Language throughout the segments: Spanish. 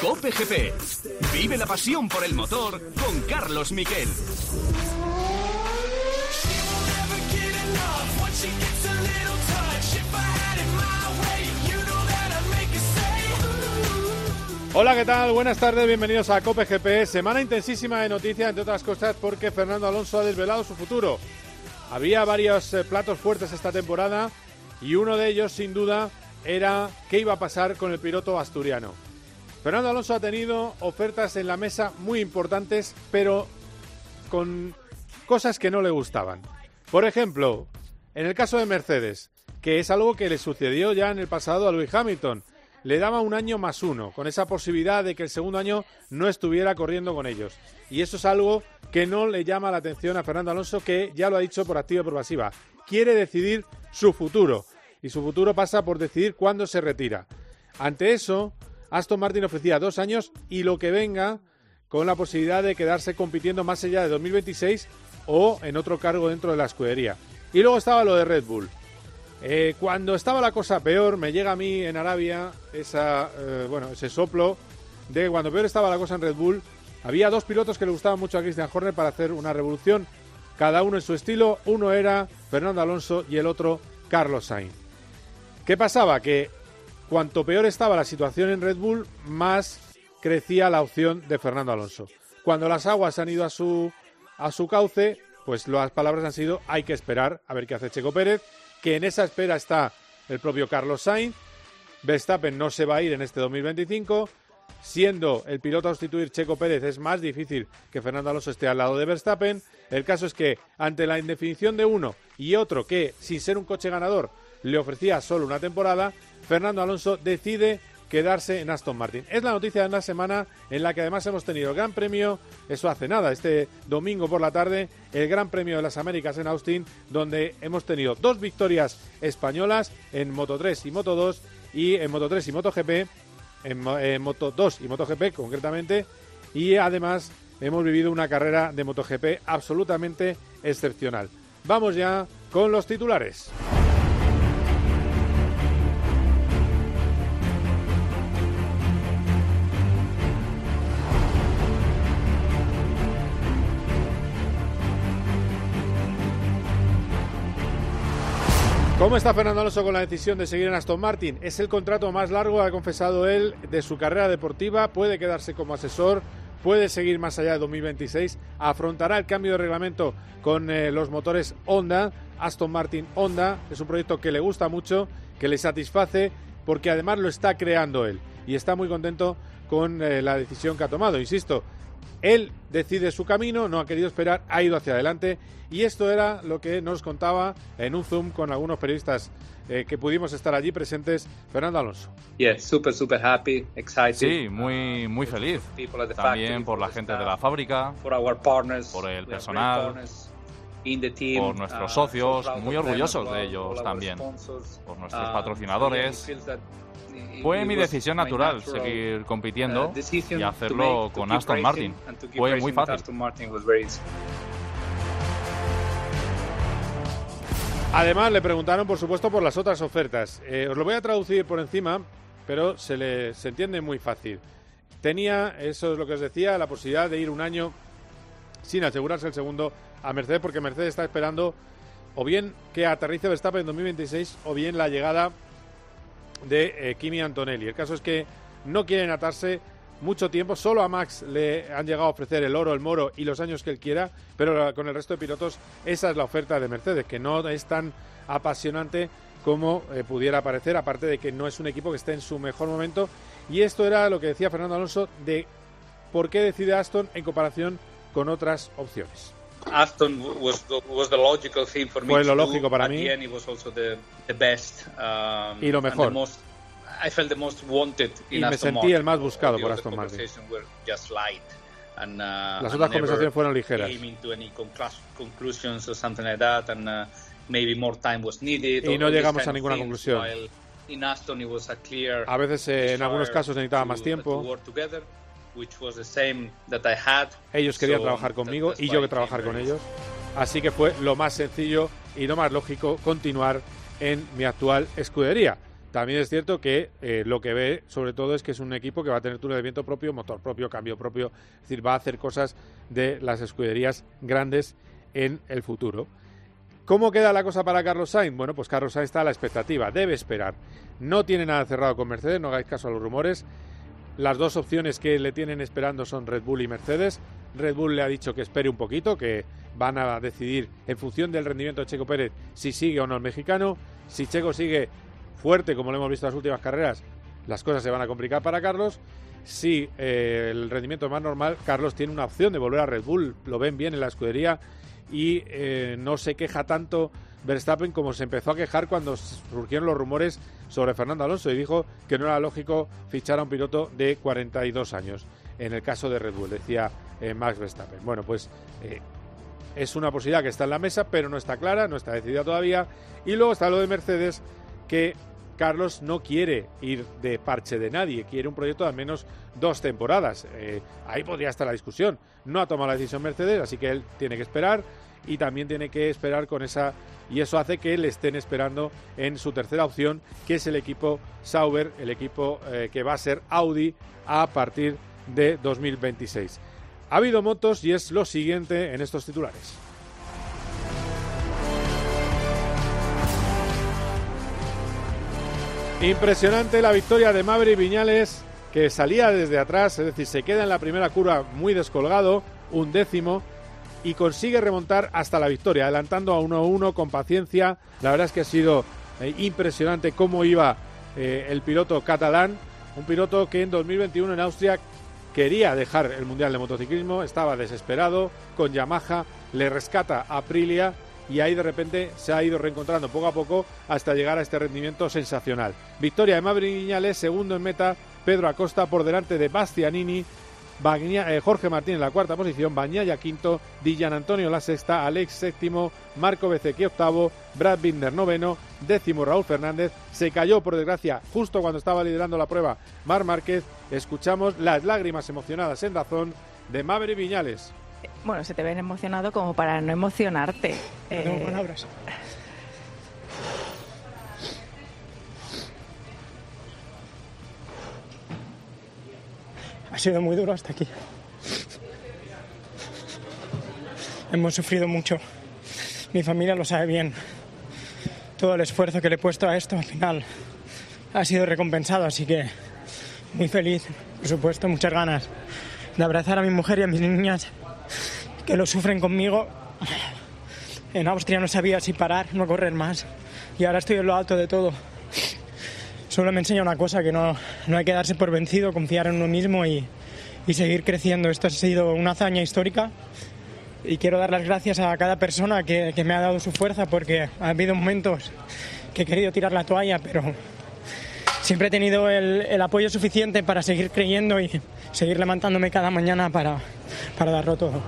COPE GP. Vive la pasión por el motor con Carlos Miquel. Hola, ¿qué tal? Buenas tardes, bienvenidos a COPE GP. Semana intensísima de noticias, entre otras cosas, porque Fernando Alonso ha desvelado su futuro. Había varios platos fuertes esta temporada y uno de ellos, sin duda, era qué iba a pasar con el piloto asturiano. Fernando Alonso ha tenido ofertas en la mesa muy importantes, pero con cosas que no le gustaban. Por ejemplo, en el caso de Mercedes, que es algo que le sucedió ya en el pasado a Lewis Hamilton. Le daba un año más uno, con esa posibilidad de que el segundo año no estuviera corriendo con ellos. Y eso es algo que no le llama la atención a Fernando Alonso, que ya lo ha dicho por activa y por pasiva. Quiere decidir su futuro, y su futuro pasa por decidir cuándo se retira. Ante eso, Aston Martin ofrecía 2 años y lo que venga, con la posibilidad de quedarse compitiendo más allá de 2026 o en otro cargo dentro de la escudería. Y luego estaba lo de Red Bull. Cuando estaba la cosa peor, me llega a mí en Arabia ese soplo de cuando peor estaba la cosa en Red Bull. Había 2 pilotos que le gustaban mucho a Christian Horner para hacer una revolución, cada uno en su estilo. Uno era Fernando Alonso y el otro Carlos Sainz. ¿Qué pasaba? Que cuanto peor estaba la situación en Red Bull, más crecía la opción de Fernando Alonso. Cuando las aguas han ido a su cauce, pues las palabras han sido: hay que esperar a ver qué hace Checo Pérez, que en esa espera está el propio Carlos Sainz. Verstappen no se va a ir en este 2025. Siendo el piloto a sustituir Checo Pérez, es más difícil que Fernando Alonso esté al lado de Verstappen. El caso es que, ante la indefinición de uno y otro que, sin ser un coche ganador, le ofrecía solo una temporada, Fernando Alonso decide quedarse en Aston Martin. Es la noticia de una semana en la que además hemos tenido el Gran Premio, eso hace nada, este domingo por la tarde, el Gran Premio de las Américas en Austin, donde hemos tenido 2 victorias españolas en Moto3 y Moto2, y en Moto3 y MotoGP, en Moto2 y MotoGP concretamente, y además hemos vivido una carrera de MotoGP absolutamente excepcional. Vamos ya con los titulares. ¿Cómo está Fernando Alonso con la decisión de seguir en Aston Martin? Es el contrato más largo, ha confesado él, de su carrera deportiva. Puede quedarse como asesor, puede seguir más allá de 2026. Afrontará el cambio de reglamento con los motores Honda, Aston Martin Honda. Es un proyecto que le gusta mucho, que le satisface, porque además lo está creando él. Y está muy contento con la decisión que ha tomado. Insisto, él decide su camino, no ha querido esperar, ha ido hacia adelante. Y esto era lo que nos contaba en un Zoom con algunos periodistas que pudimos estar allí presentes, Fernando Alonso. Yeah, super happy, excited. Sí, muy feliz. También por la gente de la fábrica, por el personal, por nuestros socios, muy orgullosos de ellos también, por nuestros patrocinadores. Fue mi decisión natural seguir compitiendo y hacerlo con Aston Martin. Fue muy fácil. Además, le preguntaron, por supuesto, por las otras ofertas. Os lo voy a traducir por encima, pero se entiende muy fácil. Tenía, eso es lo que os decía, la posibilidad de ir un año sin asegurarse el segundo a Mercedes, porque Mercedes está esperando o bien que aterrice Verstappen en 2026 o bien la llegada de Kimi Antonelli. El caso es que no quieren atarse mucho tiempo. Solo a Max le han llegado a ofrecer el oro, el moro y los años que él quiera, pero con el resto de pilotos esa es la oferta de Mercedes, que no es tan apasionante como pudiera parecer, aparte de que no es un equipo que esté en su mejor momento. Y esto era lo que decía Fernando Alonso de por qué decide Aston en comparación con otras opciones. Aston was the logical thing for me. Fue lo lógico para mí. It was also the best, y lo mejor. I felt the most wanted in y me Aston sentí Martin. el más buscado por Aston Martin. Las otras conversaciones fueron ligeras. Y no llegamos a ninguna conclusión. A veces, en algunos casos, necesitaba más tiempo. Ellos querían trabajar conmigo y yo que trabajar con ellos. Así que fue lo más sencillo y lo más lógico continuar en mi actual escudería. También es cierto que lo que ve, sobre todo, es que es un equipo que va a tener túnel de viento propio, motor propio, cambio propio, es decir, va a hacer cosas de las escuderías grandes en el futuro. ¿Cómo queda la cosa para Carlos Sainz? Bueno, pues Carlos Sainz está a la expectativa, debe esperar. No tiene nada cerrado con Mercedes, no hagáis caso a los rumores. Las dos opciones que le tienen esperando son Red Bull y Mercedes. Red Bull le ha dicho que espere un poquito, que van a decidir en función del rendimiento de Checo Pérez si sigue o no el mexicano. Si Checo sigue fuerte, como lo hemos visto en las últimas carreras, las cosas se van a complicar para Carlos. Si el rendimiento es más normal, Carlos tiene una opción de volver a Red Bull, lo ven bien en la escudería y no se queja tanto Verstappen como se empezó a quejar cuando surgieron los rumores sobre Fernando Alonso y dijo que no era lógico fichar a un piloto de 42 años en el caso de Red Bull, decía Max Verstappen. Bueno, pues es una posibilidad que está en la mesa, pero no está clara, no está decidida todavía. Y luego está lo de Mercedes, que Carlos no quiere ir de parche de nadie, quiere un proyecto de al menos 2 temporadas. Ahí podría estar la discusión. No ha tomado la decisión Mercedes, así que él tiene que esperar y también tiene que esperar con esa... Y eso hace que le estén esperando en su tercera opción, que es el equipo Sauber, el equipo que va a ser Audi a partir de 2026. Ha habido motos y es lo siguiente en estos titulares. Impresionante la victoria de Maverick Viñales, que salía desde atrás, es decir, se queda en la primera curva muy descolgado, 1º, y consigue remontar hasta la victoria, adelantando a 1-1 con paciencia. La verdad es que ha sido impresionante cómo iba el piloto catalán, un piloto que en 2021 en Austria quería dejar el Mundial de Motociclismo, estaba desesperado, con Yamaha le rescata a Aprilia y ahí de repente se ha ido reencontrando poco a poco hasta llegar a este rendimiento sensacional. Victoria de Maverick Viñales, segundo en meta, Pedro Acosta por delante de Bastianini, Jorge Martín en la cuarta posición, Bagnaia quinto, Di Gianantonio la sexta, Alex séptimo, Marco Bezzecchi octavo, Brad Binder noveno, 10º Raúl Fernández. Se cayó por desgracia justo cuando estaba liderando la prueba Marc Márquez. Escuchamos las lágrimas emocionadas en Dazón de Maverick Viñales. Bueno, se te ven emocionado como para no emocionarte. No tengo palabras. Ha sido muy duro hasta aquí. Hemos sufrido mucho. Mi familia lo sabe bien. Todo el esfuerzo que le he puesto a esto al final ha sido recompensado, así que muy feliz, por supuesto, muchas ganas de abrazar a mi mujer y a mis niñas que lo sufren conmigo. En Austria no sabía si parar, no correr más, y ahora estoy en lo alto de todo. Solo me enseña una cosa, que no hay que darse por vencido, confiar en uno mismo y seguir creciendo. Esto ha sido una hazaña histórica y quiero dar las gracias a cada persona que me ha dado su fuerza, porque ha habido momentos que he querido tirar la toalla, pero siempre he tenido el apoyo suficiente para seguir creyendo y seguir levantándome cada mañana para darlo todo.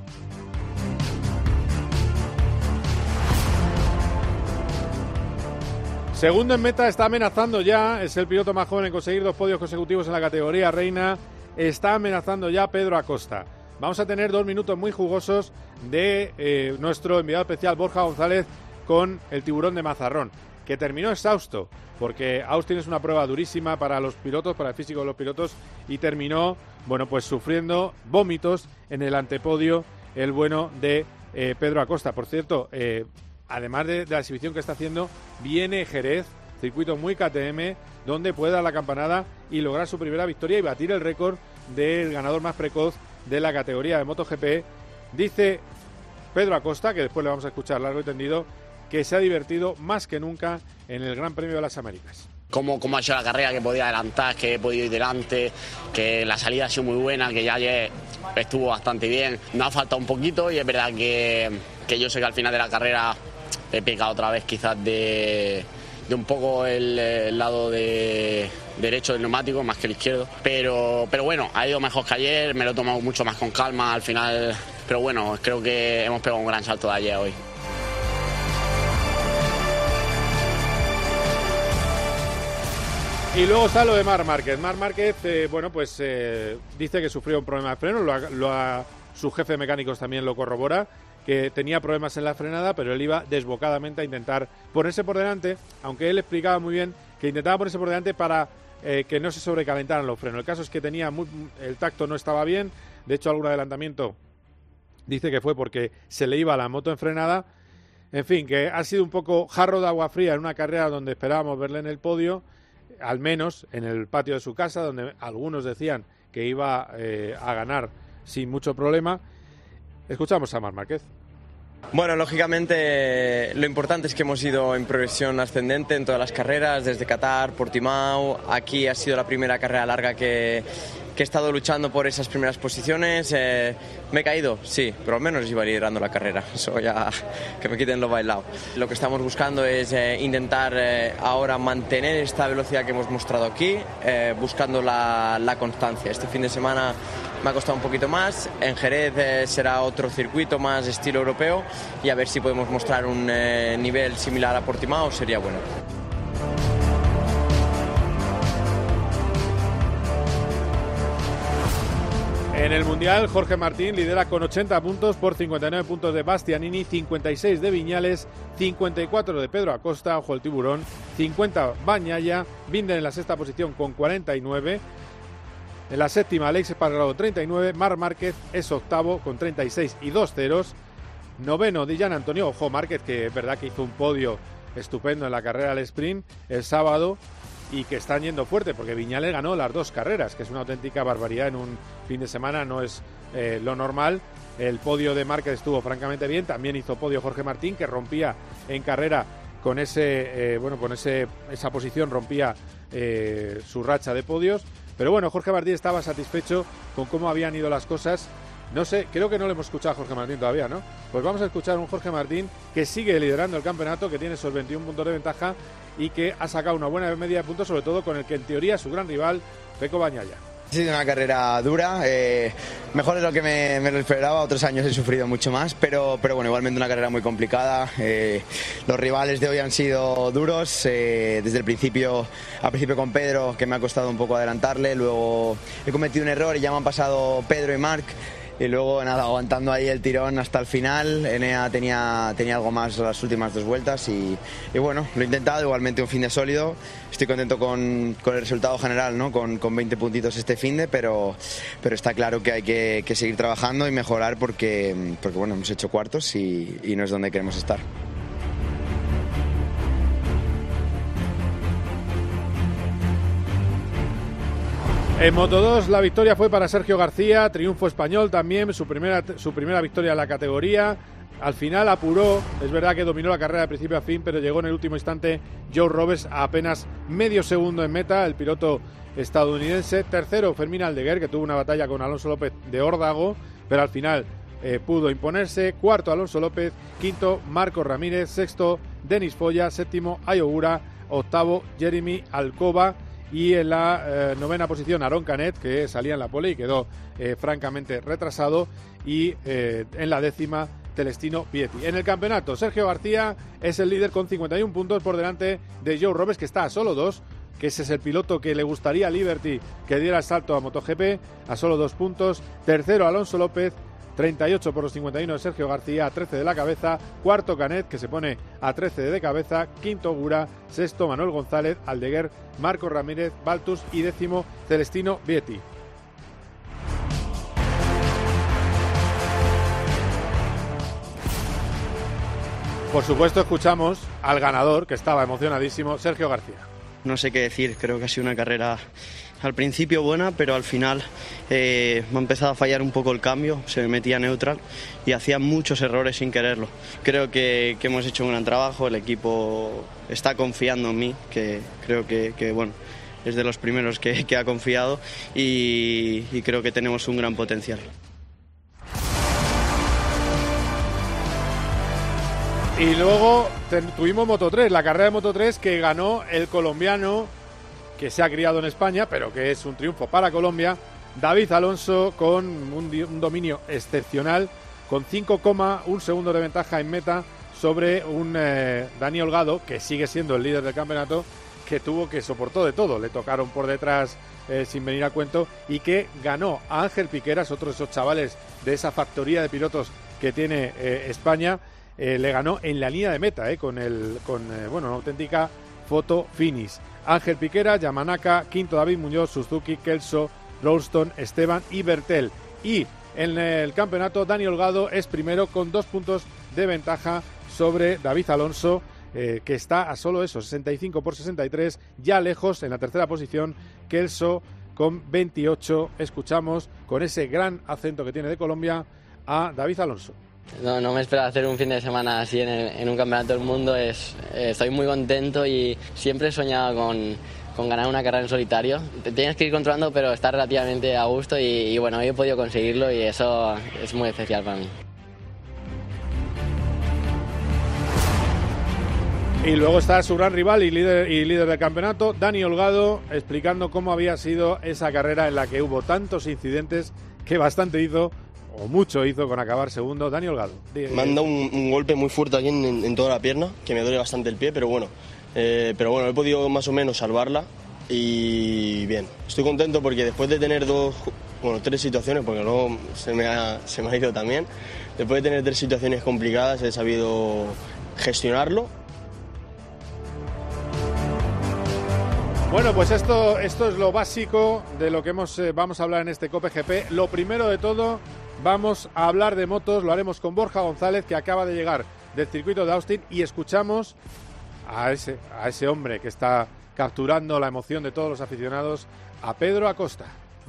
Segundo en meta, está amenazando ya, es el piloto más joven en conseguir 2 podios consecutivos en la categoría reina, está amenazando ya Pedro Acosta. Vamos a tener 2 minutos muy jugosos de nuestro enviado especial Borja González con el tiburón de Mazarrón, que terminó exhausto, porque Austin es una prueba durísima para los pilotos, para el físico de los pilotos, y terminó, bueno, pues sufriendo vómitos en el antepodio el bueno de Pedro Acosta. Por cierto, además de la exhibición que está haciendo, viene Jerez, circuito muy KTM, donde puede dar la campanada y lograr su primera victoria y batir el récord del ganador más precoz de la categoría de MotoGP. Dice Pedro Acosta, que después le vamos a escuchar largo y tendido, que se ha divertido más que nunca en el Gran Premio de las Américas. Cómo ha hecho la carrera, que podía adelantar, que he podido ir delante, que la salida ha sido muy buena, que ya ayer estuvo bastante bien. Nos ha faltado un poquito y es verdad que yo sé que al final de la carrera he pecado otra vez quizás de un poco el lado derecho del neumático más que el izquierdo, pero bueno, ha ido mejor que ayer, me lo he tomado mucho más con calma al final, pero bueno, creo que hemos pegado un gran salto de ayer hoy. Y luego está lo de Marc Márquez. Marc Márquez, dice que sufrió un problema de freno, su jefe de mecánicos también lo corrobora, que tenía problemas en la frenada, pero él iba desbocadamente a intentar ponerse por delante, aunque él explicaba muy bien que intentaba ponerse por delante para que no se sobrecalentaran los frenos. El caso es que el tacto no estaba bien, de hecho algún adelantamiento dice que fue porque se le iba la moto en frenada. En fin, que ha sido un poco jarro de agua fría en una carrera donde esperábamos verle en el podio, al menos en el patio de su casa, donde algunos decían que iba a ganar sin mucho problema. Escuchamos a Marc Márquez. Bueno, lógicamente lo importante es que hemos ido en progresión ascendente en todas las carreras, desde Qatar, Portimao. Aquí ha sido la primera carrera larga que he estado luchando por esas primeras posiciones. Me he caído, sí, pero al menos iba liderando la carrera. Eso ya, que me quiten lo bailado. Lo que estamos buscando es intentar ahora mantener esta velocidad que hemos mostrado aquí, buscando la constancia. Este fin de semana me ha costado un poquito más. En Jerez será otro circuito más estilo europeo y a ver si podemos mostrar un nivel similar a Portimao, sería bueno. En el Mundial, Jorge Martín lidera con 80 puntos por 59 puntos de Bastianini, 56 de Viñales, 54 de Pedro Acosta, ojo el tiburón, 50 Bagnaia, Binder en la sexta posición con 49. En la séptima, Aleix Espargaró, 39. Marc Márquez es octavo con 36 y 2 ceros. Noveno, Dillan Antonio. Ojo, Márquez, que es verdad que hizo un podio estupendo en la carrera al sprint el sábado y que están yendo fuerte, porque Viñales ganó las dos carreras, que es una auténtica barbaridad en un fin de semana, no es lo normal. El podio de Márquez estuvo francamente bien. También hizo podio Jorge Martín, que rompía en carrera con esa posición, rompía su racha de podios. Pero bueno, Jorge Martín estaba satisfecho con cómo habían ido las cosas. No sé, creo que no le hemos escuchado a Jorge Martín todavía, ¿no? Pues vamos a escuchar a un Jorge Martín que sigue liderando el campeonato, que tiene esos 21 puntos de ventaja y que ha sacado una buena media de puntos, sobre todo con el que en teoría es su gran rival, Pecco Bagnaia. Ha sido una carrera dura, mejor de lo que me lo esperaba. Otros años he sufrido mucho más, pero bueno, igualmente una carrera muy complicada. Los rivales de hoy han sido duros, desde el principio, al principio con Pedro, que me ha costado un poco adelantarle, luego he cometido un error y ya me han pasado Pedro y Marc. Y luego, nada, aguantando ahí el tirón hasta el final. Enea tenía algo más las últimas dos vueltas y bueno, lo he intentado, igualmente un fin de sólido. Estoy contento con el resultado general, ¿no? Con 20 puntitos este finde, pero está claro que hay que seguir trabajando y mejorar porque bueno, hemos hecho cuartos y no es donde queremos estar. En Moto2 la victoria fue para Sergio García, triunfo español también, su primera victoria en la categoría. Al final apuró, es verdad que dominó la carrera de principio a fin, pero llegó en el último instante Joe Roberts a apenas medio segundo en meta, el piloto estadounidense. Tercero, Fermín Aldeguer, que tuvo una batalla con Alonso López de Órdago, pero al final pudo imponerse. Cuarto, Alonso López. Quinto, Marcos Ramírez. Sexto, Denis Foya. Séptimo, Ayogura. Octavo, Jeremy Alcoba. Y en la novena posición, Aron Canet, que salía en la pole y quedó francamente retrasado. Y en la décima, Celestino Vietti. En el campeonato, Sergio García es el líder con 51 puntos por delante de Joe Roberts, que está a solo 2, que ese es el piloto que le gustaría a Liberty que diera el salto a MotoGP, a solo 2 puntos. Tercero, Alonso López, 38 por los 51 de Sergio García, a 13 de la cabeza. Cuarto, Canet, que se pone a 13 de cabeza. Quinto, Gura. Sexto, Manuel González, Aldeguer, Marcos Ramírez, Baltus y décimo, Celestino Vietti. Por supuesto, escuchamos al ganador, que estaba emocionadísimo, Sergio García. No sé qué decir, creo que ha sido una carrera al principio buena, pero al final me ha empezado a fallar un poco el cambio, se me metía neutral y hacía muchos errores sin quererlo. Creo que hemos hecho un gran trabajo, el equipo está confiando en mí, que creo que bueno, es de los primeros que ha confiado y creo que tenemos un gran potencial. Y luego tuvimos Moto3, la carrera de Moto3 que ganó el colombiano, que se ha criado en España, pero que es un triunfo para Colombia, David Alonso, con un dominio excepcional, con 5,1 segundos de ventaja en meta sobre un Dani Holgado, que sigue siendo el líder del campeonato, que soportó de todo, le tocaron por detrás sin venir a cuento, y que ganó a Ángel Piqueras, otro de esos chavales de esa factoría de pilotos que tiene España, le ganó en la línea de meta, con una auténtica foto finish. Ángel Piquera, Yamanaka, quinto David Muñoz, Suzuki, Kelso, Ralston, Esteban y Bertel. Y en el campeonato, Dani Holgado es primero con 2 puntos de ventaja sobre David Alonso, que está a solo 65 por 63, ya lejos en la tercera posición, Kelso con 28. Escuchamos con ese gran acento que tiene de Colombia a David Alonso. No me esperaba hacer un fin de semana así en un campeonato del mundo. Estoy muy contento y siempre he soñado con ganar una carrera en solitario. Te tienes que ir controlando, pero estar relativamente a gusto y bueno, hoy he podido conseguirlo y eso es muy especial para mí. Y luego está su gran rival y líder del campeonato, Dani Holgado, explicando cómo había sido esa carrera en la que hubo tantos incidentes, que bastante hizo, o mucho hizo, con acabar segundo. Dani Holgado. Me han dado un golpe muy fuerte aquí en toda la pierna, que me duele bastante el pie, pero bueno, he podido más o menos salvarla y bien. Estoy contento porque después de tener 3 situaciones, porque no se me ha ido también, después de tener 3 situaciones complicadas he sabido gestionarlo. Bueno, pues esto es lo básico de lo que vamos a hablar en este COPE GP. Lo primero de todo, vamos a hablar de motos, lo haremos con Borja González, que acaba de llegar del circuito de Austin, y escuchamos a ese hombre que está capturando la emoción de todos los aficionados, a Pedro Acosta.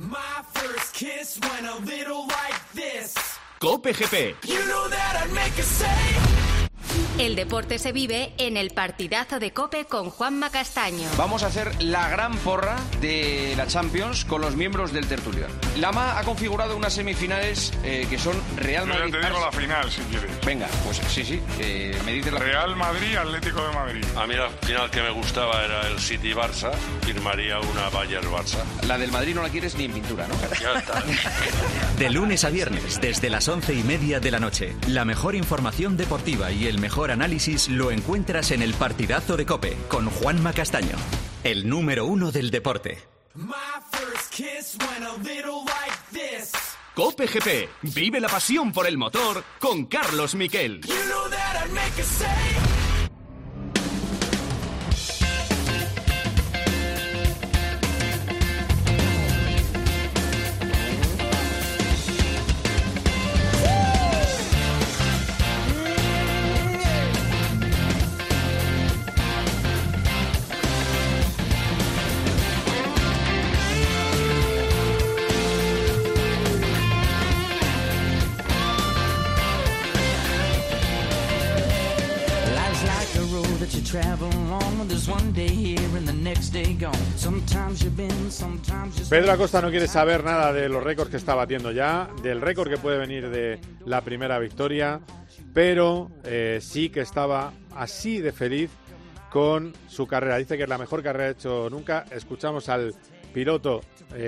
COPE GP. El deporte se vive en el partidazo de COPE con Juanma Castaño. Vamos a hacer la gran porra de la Champions con los miembros del tertulión. Lama ha configurado unas semifinales que son Real Madrid... Yo te digo la final, si quieres. Venga, pues sí. Me dices la Real Madrid, Atlético de Madrid. A mí la final que me gustaba era el City-Barça. Firmaría una Bayern-Barça. La del Madrid no la quieres ni en pintura, ¿no? Ya está. De lunes a viernes, desde las 11:30 de la noche, la mejor información deportiva y el mejor análisis lo encuentras en el partidazo de COPE con Juanma Castaño, el número 1 del deporte. COPE GP. Vive la pasión por el motor con Carlos Miquel. Pedro Acosta no quiere saber nada de los récords que está batiendo ya, del récord que puede venir de la primera victoria, pero sí que estaba así de feliz con su carrera. Dice que es la mejor carrera que ha hecho nunca. Escuchamos al piloto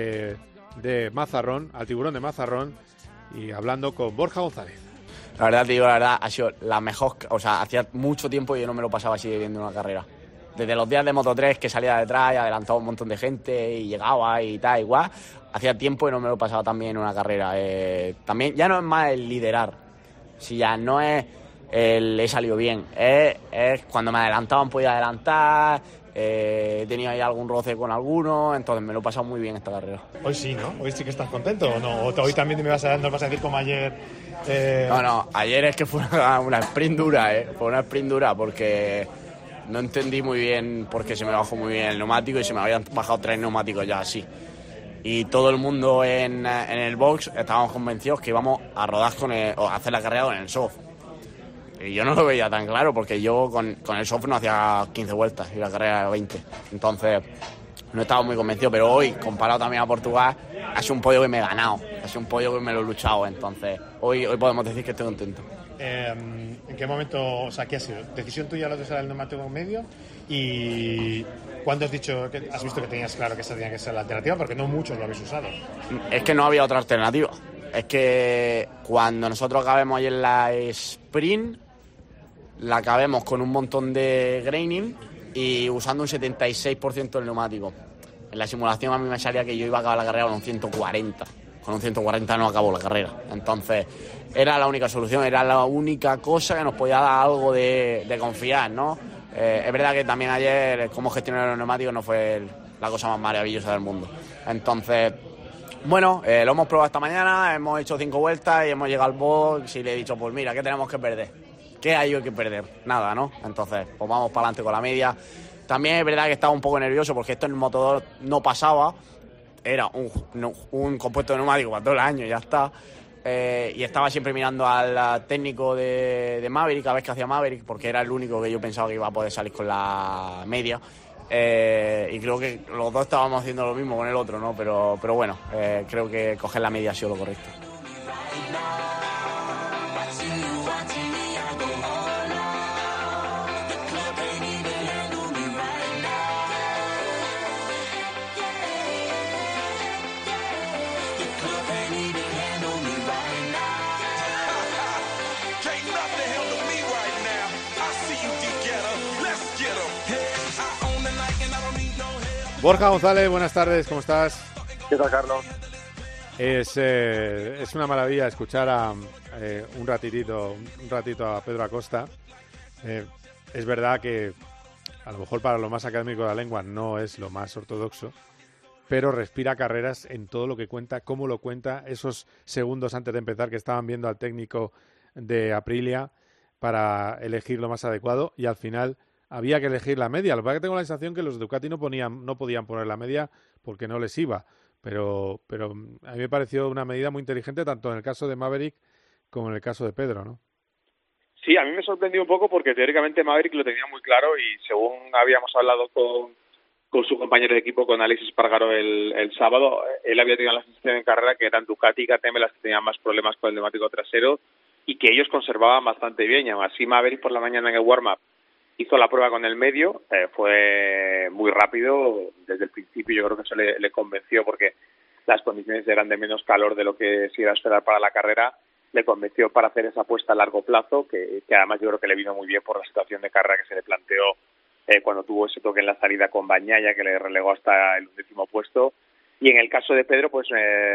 de Mazarrón, al tiburón de Mazarrón, y hablando con Borja González. La verdad, te digo la verdad, ha sido la mejor, hacía mucho tiempo que yo no me lo pasaba así viendo una carrera. Desde los días de Moto3 que salía detrás y adelantaba un montón de gente y llegaba y tal, igual, hacía tiempo que no me lo pasaba tan bien en una carrera. También ya no es más el liderar, si ya no es el he salido bien, es cuando me adelantaban podía adelantar, he tenido ahí algún roce con alguno, entonces me lo he pasado muy bien esta carrera. Hoy sí, ¿no? Hoy sí que estás contento, ¿o no? ¿O hoy también nos vas a decir como ayer? No, ayer es que fue una sprint dura, fue una sprint dura porque no entendí muy bien por qué se me bajó muy bien el neumático y se me habían bajado 3 neumáticos ya así. Y todo el mundo en el box estábamos convencidos que íbamos a rodar o a hacer la carrera con el soft. Y yo no lo veía tan claro porque yo con el soft no hacía 15 vueltas y la carrera era 20. Entonces no estaba muy convencido, pero hoy, comparado también a Portugal, ha sido un podio que me he ganado, ha sido un podio que me lo he luchado, entonces hoy podemos decir que estoy contento. ¿En qué momento, qué ha sido? ¿Decisión tuya lo de usar el neumático medio? ¿Y cuándo has visto que tenías claro que esa tenía que ser la alternativa? Porque no muchos lo habéis usado. Es que no había otra alternativa. Es que cuando nosotros acabemos ahí en la sprint, la acabemos con un montón de graining y usando un 76% del neumático. En la simulación a mí me salía que yo iba a acabar la carrera con un 140, con un 140 no acabó la carrera. Entonces era la única solución, era la única cosa que nos podía dar algo de confiar, ¿no? Es verdad que también ayer cómo gestionar los neumáticos no fue la cosa más maravillosa del mundo. Entonces, bueno, lo hemos probado esta mañana, hemos hecho 5 vueltas y hemos llegado al box y le he dicho, pues mira, ¿qué tenemos que perder? ¿Qué hay que perder? Nada, ¿no? Entonces, pues vamos para adelante con la media. También es verdad que estaba un poco nervioso porque esto en el motor no pasaba. Era un compuesto de neumático para todo el año y ya está. Y estaba siempre mirando al técnico de Maverick, cada vez que hacía Maverick, porque era el único que yo pensaba que iba a poder salir con la media. Y creo que los dos estábamos haciendo lo mismo con el otro, ¿no? Pero bueno, creo que coger la media ha sido lo correcto. Borja González, buenas tardes, ¿cómo estás? ¿Qué tal, Carlos? Es una maravilla escuchar a un ratito a Pedro Acosta. Es verdad que a lo mejor para lo más académico de la lengua no es lo más ortodoxo, pero respira carreras en todo lo que cuenta, cómo lo cuenta, esos segundos antes de empezar que estaban viendo al técnico de Aprilia para elegir lo más adecuado y al final había que elegir la media. Lo que pasa es que tengo la sensación que los Ducati no podían poner la media porque no les iba. Pero a mí me pareció una medida muy inteligente tanto en el caso de Maverick como en el caso de Pedro, ¿no? Sí, a mí me sorprendió un poco porque teóricamente Maverick lo tenía muy claro y según habíamos hablado con su compañero de equipo, con Alex Espargaro el sábado, él había tenido la sensación en carrera que eran Ducati y KTM las que tenían más problemas con el neumático trasero y que ellos conservaban bastante bien. Y aún así Maverick por la mañana en el warm-up hizo la prueba con el medio, fue muy rápido desde el principio. Yo creo que eso le convenció porque las condiciones eran de menos calor de lo que se iba a esperar para la carrera. Le convenció para hacer esa apuesta a largo plazo, que además yo creo que le vino muy bien por la situación de carrera que se le planteó cuando tuvo ese toque en la salida con Bagnaia, que le relegó hasta el 11º puesto. Y en el caso de Pedro, pues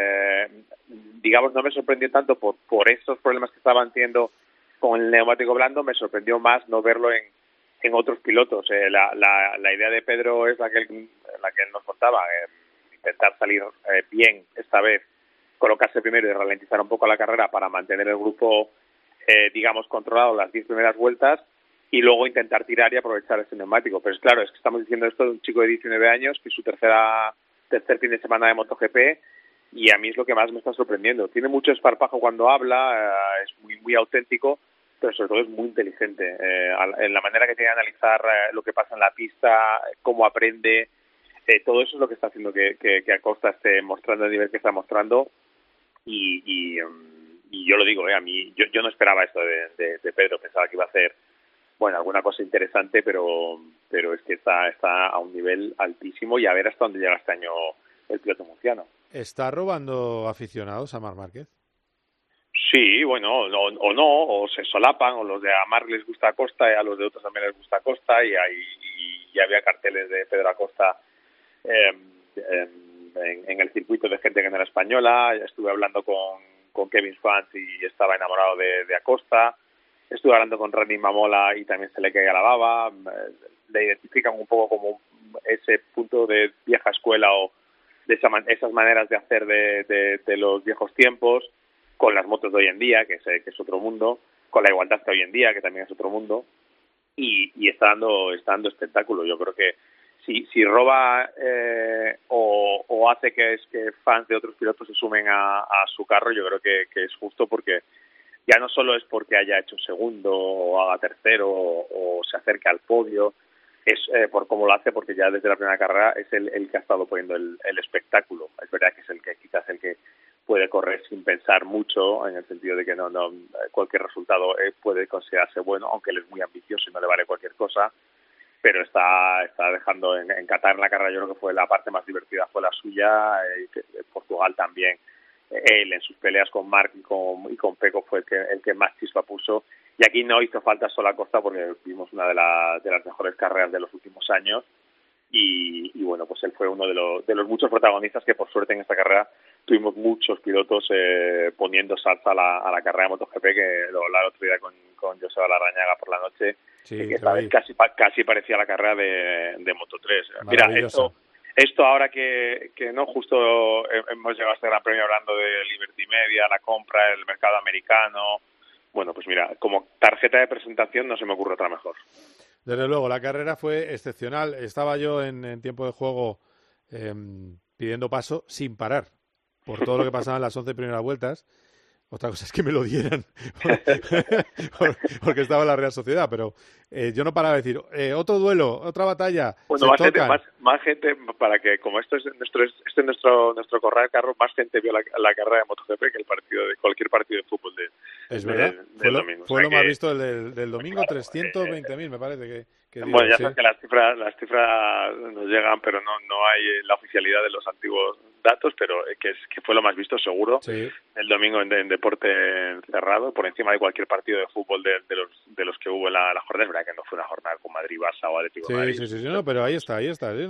digamos, no me sorprendió tanto por esos problemas que estaban teniendo con el neumático blando, me sorprendió más no verlo en otros pilotos. La idea de Pedro es la que él nos contaba, intentar salir bien esta vez, colocarse primero y ralentizar un poco la carrera para mantener el grupo, digamos, controlado las 10 primeras vueltas y luego intentar tirar y aprovechar ese neumático. Pero es claro, es que estamos diciendo esto de un chico de 19 años, que es su tercer fin de semana de MotoGP, y a mí es lo que más me está sorprendiendo. Tiene mucho esparpajo cuando habla, es muy, muy auténtico, pero sobre todo es muy inteligente en la manera que tiene de analizar lo que pasa en la pista, cómo aprende, todo eso es lo que está haciendo que Acosta esté mostrando el nivel que está mostrando y yo lo digo, a mí yo no esperaba esto de Pedro, pensaba que iba a hacer alguna cosa interesante, pero es que está a un nivel altísimo y a ver hasta dónde llega este año el piloto murciano. ¿Está robando aficionados a Marc Márquez? Sí, bueno, o se solapan, o los de Marc les gusta Acosta y a los de otros también les gusta Acosta y había carteles de Pedro Acosta en el circuito de gente que no era española. Estuve hablando con Kevin Swans y estaba enamorado de Acosta. Estuve hablando con Randy Mamola y también se le caía la baba. Le identifican un poco como ese punto de vieja escuela o de esas maneras de hacer de los viejos tiempos, con las motos de hoy en día, que es otro mundo, con la igualdad de hoy en día, que también es otro mundo, y está dando espectáculo. Yo creo que si roba o hace que fans de otros pilotos se sumen a su carro, yo creo que es justo, porque ya no solo es porque haya hecho segundo o haga tercero o se acerque al podio, es por cómo lo hace, porque ya desde la primera carrera es el que ha estado poniendo el espectáculo. Es verdad que es quizás el que puede correr sin pensar mucho, en el sentido de que no cualquier resultado puede considerarse bueno, aunque él es muy ambicioso y no le vale cualquier cosa, pero está dejando en Qatar, en la carrera, yo creo que fue la parte más divertida, fue la suya, Portugal también. Él en sus peleas con Marc y con Pecco fue el que más chispa puso, y aquí no hizo falta solo Acosta porque vimos una de las mejores carreras de los últimos años y bueno, pues él fue uno de los muchos protagonistas que por suerte en esta carrera tuvimos muchos pilotos poniendo salsa a la carrera de MotoGP, que lo hablaba el otro día con Joseba Larrañaga por la noche, que esta vez casi parecía la carrera de Moto3. Mira, esto ahora que no justo hemos llegado a este Gran Premio hablando de Liberty Media, la compra, el mercado americano. Bueno, pues mira, como tarjeta de presentación no se me ocurre otra mejor. Desde luego, la carrera fue excepcional. Estaba yo en tiempo de juego pidiendo paso sin parar por todo lo que pasaba en las 11 primeras vueltas. Otra cosa es que me lo dieran porque estaba en la Real Sociedad, pero yo no paraba de decir otro duelo, otra batalla. Bueno, más gente, para que como esto es nuestro corral de carro, más gente vio la carrera de MotoGP que el partido de cualquier partido de fútbol es verdad. Del domingo. Fue lo más visto del domingo, 320.000 me parece que dio, bueno, ya sabes que las cifras nos llegan, pero no hay la oficialidad de los antiguos datos, pero que fue lo más visto seguro el domingo en deporte cerrado, por encima de cualquier partido de fútbol de los que hubo en la jornada. Es verdad que no fue una jornada con Madrid, Barça o Atlético de Madrid. Sí, no, pero ahí está.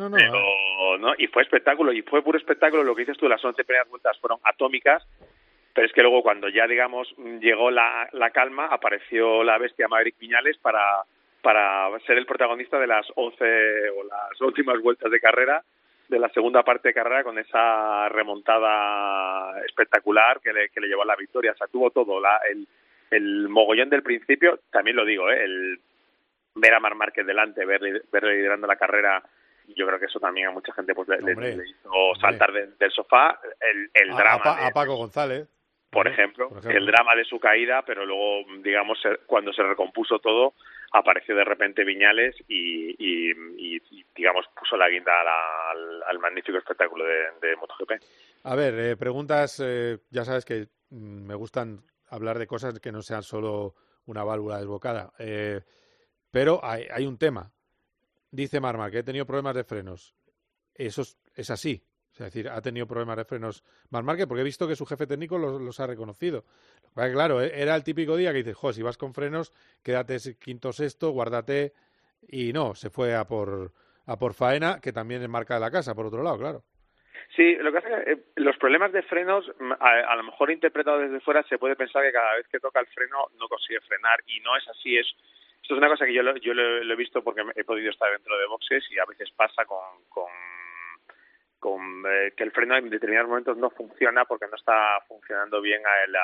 Y fue espectáculo, y fue puro espectáculo. Lo que dices tú, las 11 primeras vueltas fueron atómicas, pero es que luego cuando ya, digamos, llegó la calma, apareció la bestia Maverick Viñales para ser el protagonista de las 11 o las últimas vueltas de carrera, de la segunda parte de carrera, con esa remontada espectacular que le llevó a la victoria. O sea, tuvo todo, el mogollón del principio. También lo digo, el ver a Marc Márquez delante, verle liderando la carrera, yo creo que eso también a mucha gente pues le hizo saltar del sofá. El drama a Paco González, por ejemplo, el drama de su caída, pero luego, digamos, cuando se recompuso todo, apareció de repente Viñales y digamos, puso la guinda al magnífico espectáculo de MotoGP. A ver, preguntas, ya sabes que me gustan hablar de cosas que no sean solo una válvula desbocada, pero hay un tema. Dice Marc Márquez que he tenido problemas de frenos. Eso es así. Es decir, ha tenido problemas de frenos Marc Márquez, porque he visto que su jefe técnico los ha reconocido. Claro, era el típico día que dices, si vas con frenos, quédate quinto, sexto, guárdate. Y no, se fue a por faena, que también es marca de la casa, por otro lado, claro. Sí, lo que pasa es que los problemas de frenos, a lo mejor interpretado desde fuera, se puede pensar que cada vez que toca el freno no consigue frenar, y no es así. Esto es una cosa que yo lo he visto porque he podido estar dentro de boxes, y a veces pasa con que el freno en determinados momentos no funciona porque no está funcionando bien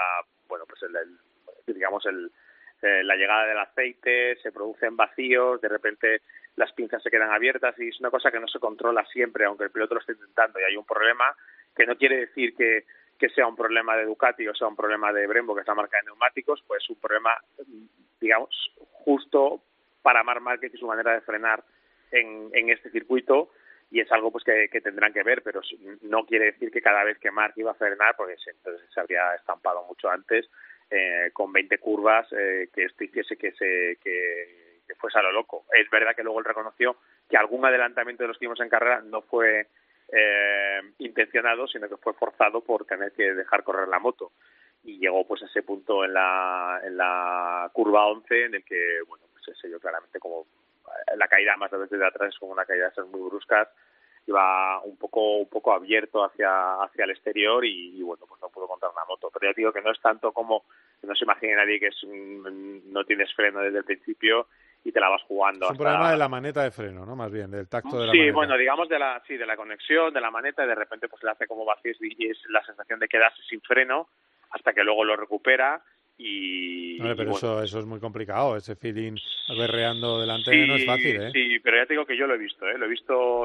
la llegada del aceite, se producen vacíos, de repente las pinzas se quedan abiertas, y es una cosa que no se controla siempre, aunque el piloto lo esté intentando, y hay un problema que no quiere decir que sea un problema de Ducati o sea un problema de Brembo, que es la marca de neumáticos, pues es un problema, digamos, justo para Marc Márquez y su manera de frenar en este circuito. Y es algo pues que tendrán que ver, pero no quiere decir que cada vez que Marc iba a frenar, porque entonces se habría estampado mucho antes, con 20 curvas, que esto hiciese que fuese a lo loco. Es verdad que luego él reconoció que algún adelantamiento de los que vimos en carrera no fue intencionado, sino que fue forzado por tener que dejar correr la moto. Y llegó pues a ese punto en la curva 11 en el que, bueno, pues se yo claramente como la caída más de veces de atrás es como una caída de esas muy bruscas, iba un poco abierto hacia el exterior y bueno, pues no pudo contra una moto. Pero ya digo que no es tanto como que no se imagine nadie que no tienes freno desde el principio y te la vas jugando. Es un problema de la maneta de freno, ¿no? Más bien, del tacto de la maneta. Sí, bueno, digamos de la conexión, de la maneta, y de repente pues le hace como vacío y es la sensación de quedarse sin freno hasta que luego lo recupera. Pero eso es muy complicado, ese feeling berreando delante no es fácil, ¿eh? Sí, pero ya te digo que yo lo he visto, lo he visto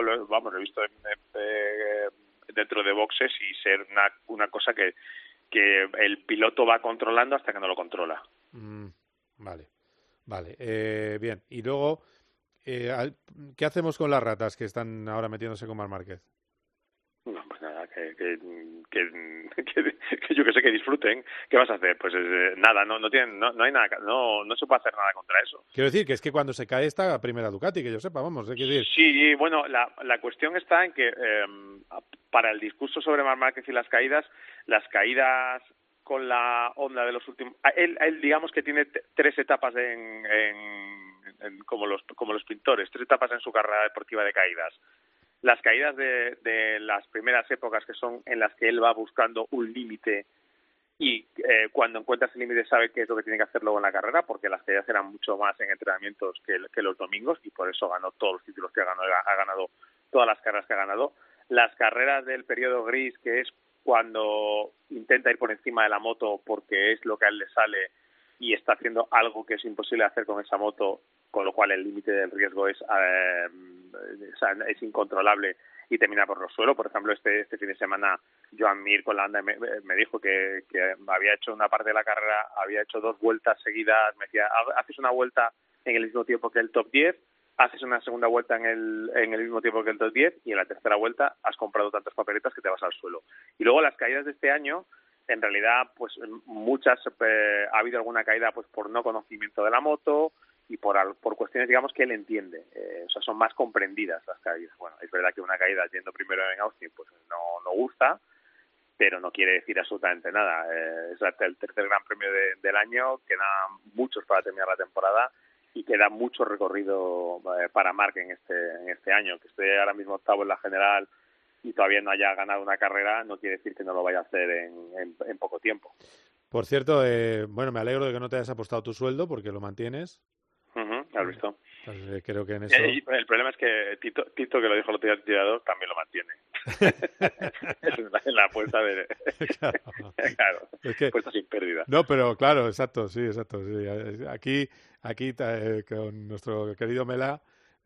dentro de boxes, y ser una cosa que el piloto va controlando hasta que no lo controla. Vale, bien. Y luego, ¿qué hacemos con las ratas que están ahora metiéndose con Marc Márquez? No, pues nada, que yo que sé, que disfruten. ¿Qué vas a hacer? Pues nada, no hay nada, no se puede hacer nada contra eso. Quiero decir que es que cuando se cae esta primera Ducati, que yo sepa, vamos, hay que decir. Sí, bueno, la cuestión está en que para el discurso sobre Marc Márquez y las caídas con la onda de los últimos, él digamos que tiene 3 etapas como los pintores, 3 etapas en su carrera deportiva de caídas. las caídas de las primeras épocas, que son en las que él va buscando un límite y cuando encuentra ese límite sabe qué es lo que tiene que hacer luego en la carrera, porque las caídas eran mucho más en entrenamientos que los domingos, y por eso ganó todos los títulos que ha ganado todas las carreras que ha ganado. Las carreras del periodo gris, que es cuando intenta ir por encima de la moto porque es lo que a él le sale y está haciendo algo que es imposible hacer con esa moto, con lo cual el límite del riesgo es incontrolable y termina por los suelos. Por ejemplo, este fin de semana Joan Mir con la Honda me dijo que había hecho una parte de la carrera, había hecho 2 vueltas seguidas. Me decía, haces una vuelta en el mismo tiempo que el top 10, haces una segunda vuelta en el mismo tiempo que el top 10 y en la tercera vuelta has comprado tantas papeletas que te vas al suelo. Y luego las caídas de este año, en realidad, pues muchas, ha habido alguna caída pues por no conocimiento de la moto y por cuestiones, digamos, que él entiende. O sea, son más comprendidas las caídas. Bueno, es verdad que una caída yendo primero en Austin pues no gusta, pero no quiere decir absolutamente nada. Es el tercer Gran Premio del año, quedan muchos para terminar la temporada y queda mucho recorrido para Marc en este año. Que esté ahora mismo octavo en la general y todavía no haya ganado una carrera no quiere decir que no lo vaya a hacer en poco tiempo. Por cierto, bueno, me alegro de que no te hayas apostado tu sueldo porque lo mantienes. ¿Has visto? Pues, creo que en eso... El problema es que Tito, que lo dijo el otro día el tirador, también lo mantiene. En la apuesta de... Claro, es que... apuesta sin pérdida. No, pero claro, exacto, sí. Aquí con nuestro querido Mela...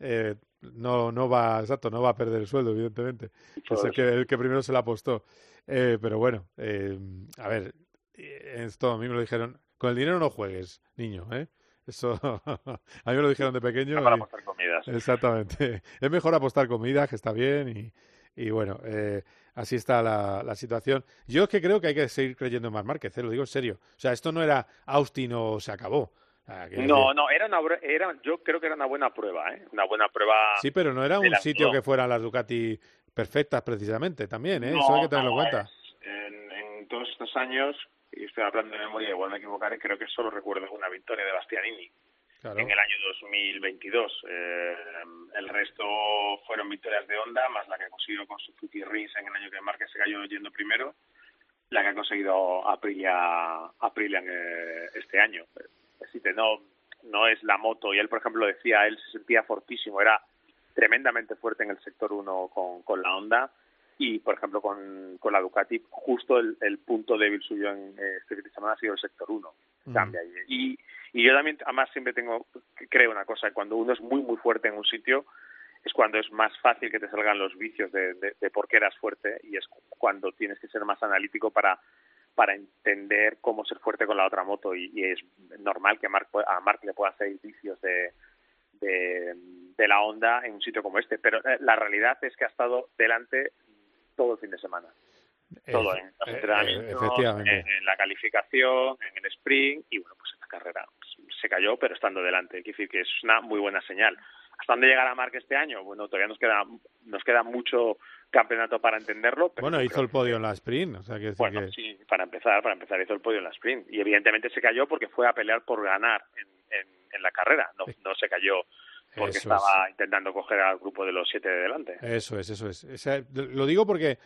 no va a perder el sueldo, evidentemente. Es el que primero se la apostó. Pero bueno, a ver, esto a mí me lo dijeron, con el dinero no juegues, niño, Eso a mí me lo dijeron de pequeño. No para apostar comidas. Exactamente. Es mejor apostar comidas, que está bien, y bueno, así está la situación. Yo es que creo que hay que seguir creyendo en Marc Márquez, lo digo en serio. O sea, esto no era Austin o se acabó. No, yo creo que era una buena prueba, Una buena prueba. Sí, pero no era un sitio que fueran las Ducati perfectas precisamente también, No, eso hay que tenerlo en cuenta. En todos estos años, y estoy hablando de memoria, igual me equivocaré, creo que solo recuerdo una victoria de Bastianini en el año 2022. El resto fueron victorias de Honda, más la que consiguió con Suzuki Rins en el año que Márquez se cayó yendo primero, la que ha conseguido Aprilia este año. No es la moto, y él, por ejemplo, decía, él se sentía fortísimo, era tremendamente fuerte en el sector 1 con la Honda, y por ejemplo con la Ducati justo el punto débil suyo en este fin de semana ha sido el sector 1. Cambia y yo también además siempre creo una cosa, cuando uno es muy muy fuerte en un sitio es cuando es más fácil que te salgan los vicios de por qué eras fuerte, y es cuando tienes que ser más analítico para entender cómo ser fuerte con la otra moto, y es normal que a Marc le puedan salir vicios de la Honda en un sitio como este, pero la realidad es que ha estado delante todo el fin de semana. Todo en los entrenamientos, en la calificación, en el sprint, y bueno, pues en la carrera se cayó, pero estando delante. Quiere decir que es una muy buena señal. ¿Hasta dónde llegará Marc este año? Bueno, todavía nos queda mucho campeonato para entenderlo. Pero bueno, hizo el podio en la sprint. O sea, sí, para empezar hizo el podio en la sprint. Y evidentemente se cayó porque fue a pelear por ganar en la carrera. No se cayó porque estaba intentando coger al grupo de los 7 de delante. Eso es. Lo digo porque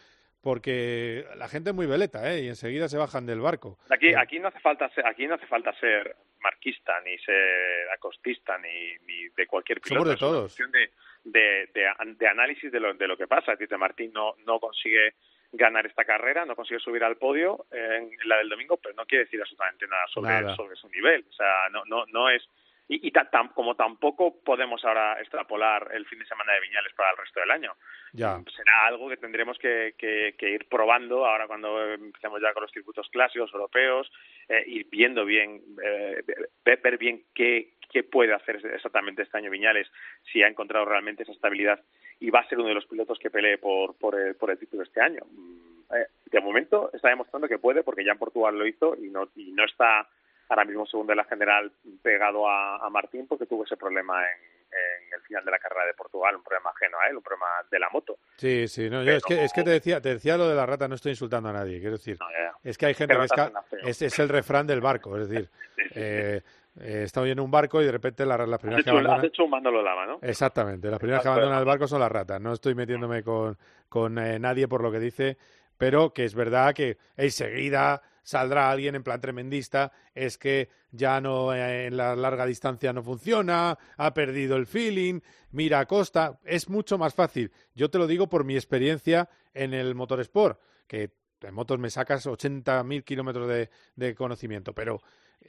la gente es muy veleta, y enseguida se bajan del barco. Aquí no hace falta ser marquista, ni ser acostista, ni de cualquier piloto. Somos de todos. Es una cuestión de análisis de lo que pasa. Tite Martín no consigue ganar esta carrera, no consigue subir al podio en la del domingo, pero no quiere decir absolutamente nada sobre su nivel. O sea, no es... Y como tampoco podemos ahora extrapolar el fin de semana de Viñales para el resto del año. Ya. Será algo que tendremos que ir probando ahora cuando empecemos ya con los circuitos clásicos europeos, ir viendo bien, ver bien qué puede hacer exactamente este año Viñales, si ha encontrado realmente esa estabilidad y va a ser uno de los pilotos que pelee por el título este año. De momento está demostrando que puede, porque ya en Portugal lo hizo y no está ahora mismo segundo de la general pegado a Martín, porque tuvo ese problema en el final de la carrera de Portugal, un problema ajeno a él, un problema de la moto. Sí, no, yo es que te decía lo de la rata, no estoy insultando a nadie, quiero decir, es que hay gente que es el refrán del barco, es decir, He estado en un barco y de repente las primeras que abandonan... Has hecho un Manolo Lama, ¿no? Exactamente, las primeras que abandonan el barco son las ratas. No estoy metiéndome con nadie por lo que dice, pero que es verdad que enseguida saldrá alguien en plan tremendista, es que ya no en la larga distancia no funciona, ha perdido el feeling, mira a Costa. Es mucho más fácil. Yo te lo digo por mi experiencia en el motorsport, que en motos me sacas 80.000 kilómetros de conocimiento, pero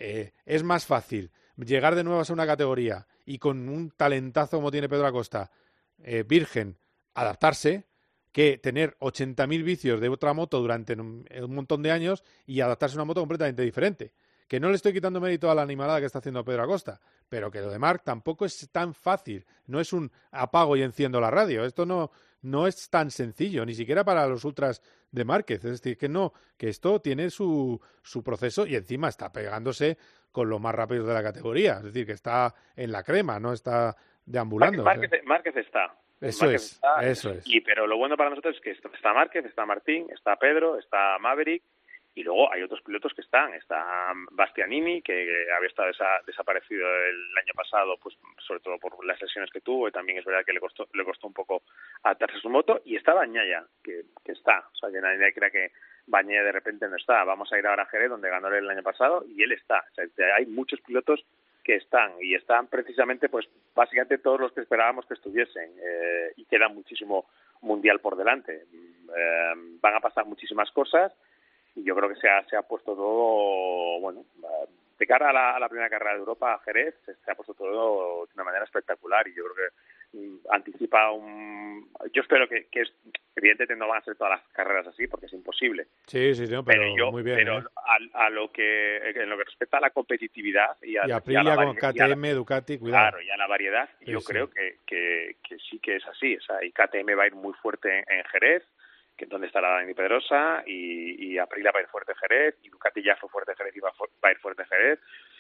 es más fácil llegar de nuevo a una categoría y con un talentazo como tiene Pedro Acosta, virgen, adaptarse, que tener 80.000 vicios de otra moto durante un montón de años y adaptarse a una moto completamente diferente. Que no le estoy quitando mérito a la animalada que está haciendo Pedro Acosta, pero que lo de Marc tampoco es tan fácil. No es un apago y enciendo la radio. Esto no es tan sencillo, ni siquiera para los ultras de Márquez. Es decir, que esto tiene su proceso y encima está pegándose con los más rápidos de la categoría. Es decir, que está en la crema, no está deambulando. Márquez está. Eso es. Pero lo bueno para nosotros es que está Márquez, está Martín, está Pedro, está Maverick, y luego hay otros pilotos que están. Está Bastianini, que había estado desaparecido el año pasado, pues sobre todo por las lesiones que tuvo, y también es verdad que le costó un poco adaptarse a su moto. Y está Bagnaia, que está. O sea, que nadie crea que Bagnaia de repente no está. Vamos a ir ahora a Jerez, donde ganó el año pasado, y él está. O sea, hay muchos pilotos que están precisamente pues básicamente todos los que esperábamos que estuviesen, y queda muchísimo mundial por delante. Van a pasar muchísimas cosas y yo creo que se ha puesto todo, bueno, de cara a la primera carrera de Europa, a Jerez, se ha puesto todo de una manera espectacular, y yo creo que anticipa yo espero que evidentemente no van a ser todas las carreras así, porque es imposible. Sí, no, pero muy bien. Pero en lo que respecta a la competitividad y Aprilia con KTM, Ducati, cuidado. Claro, y a la variedad, yo creo que sí que es así. O sea, y KTM va a ir muy fuerte en Jerez, que es donde estará Dani Pedrosa, y Aprilia va a ir fuerte en Jerez, y Ducati ya fue fuerte en Jerez y va a ir fuerte en Jerez.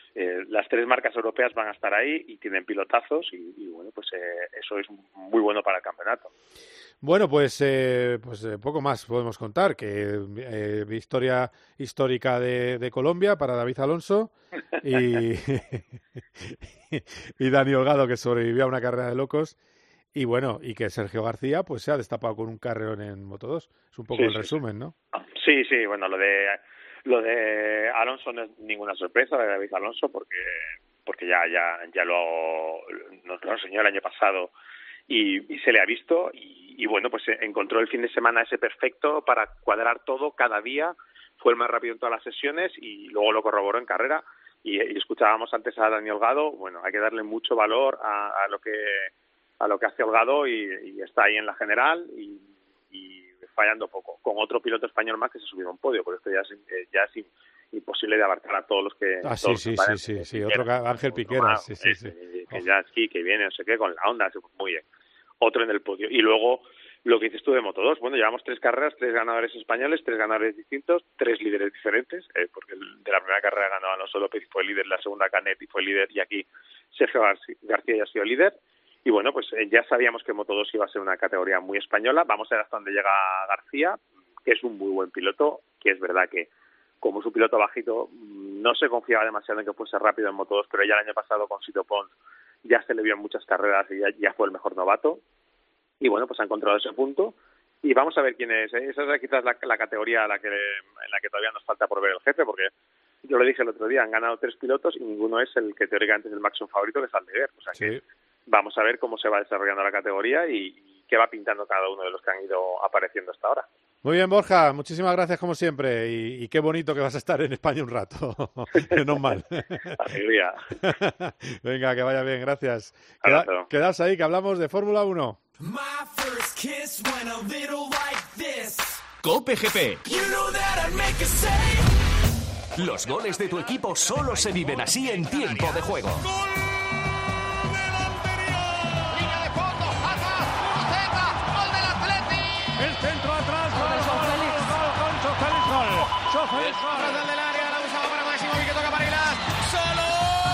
Las tres marcas europeas van a estar ahí y tienen pilotazos, y bueno, pues eso es muy bueno para el campeonato. Bueno, pues poco más podemos contar, que victoria histórica de Colombia para David Alonso y Dani Holgado, que sobrevivió a una carrera de locos, y bueno, y que Sergio García pues se ha destapado con un carrerón en Moto2. Es un poco el resumen, ¿no? Sí, bueno, lo de Alonso no es ninguna sorpresa, de David Alonso, porque ya nos lo enseñó el año pasado y se le ha visto, y bueno, pues encontró el fin de semana ese perfecto para cuadrar todo cada día. Fue el más rápido en todas las sesiones y luego lo corroboró en carrera, y escuchábamos antes a Dani Holgado. Bueno, hay que darle mucho valor a lo que hace Holgado, y está ahí en la general y fallando poco, con otro piloto español más que se subió a un podio, porque esto ya es imposible de abarcar a todos los que... Sí, otro Ángel Piqueras, que ya aquí, que viene, no sé qué, con la Honda, muy bien. Otro en el podio. Y luego, lo que dices tú de Moto2, bueno, llevamos 3 carreras, 3 ganadores españoles, 3 ganadores distintos, 3 líderes diferentes, porque de la primera carrera ganó Alonso López y fue líder, la segunda Canet y fue líder, y aquí Sergio García ya ha sido líder. Y bueno, pues ya sabíamos que Moto2 iba a ser una categoría muy española. Vamos a ver hasta dónde llega García, que es un muy buen piloto, que es verdad que como es un piloto bajito no se confiaba demasiado en que fuese rápido en Moto2, pero ya el año pasado con Sito Pons ya se le vio en muchas carreras y ya fue el mejor novato. Y bueno, pues ha encontrado ese punto. Y vamos a ver quién es. Esa es quizás la categoría en la que todavía nos falta por ver el jefe, porque yo lo dije el otro día, han ganado 3 pilotos y ninguno es el que teóricamente es el máximo favorito, que es Aldeguer. O sea que vamos a ver cómo se va desarrollando la categoría y qué va pintando cada uno de los que han ido apareciendo hasta ahora. Muy bien, Borja, muchísimas gracias como siempre, y qué bonito que vas a estar en España un rato, menos mal. Alegría. Venga, que vaya bien, gracias. Quedaos ahí, que hablamos de Fórmula 1. COPE GP. Los goles de tu equipo solo se viven así en tiempo de juego. El centro atrás, gol del área, la usaba para Máximo, que toca para Aguilar, solo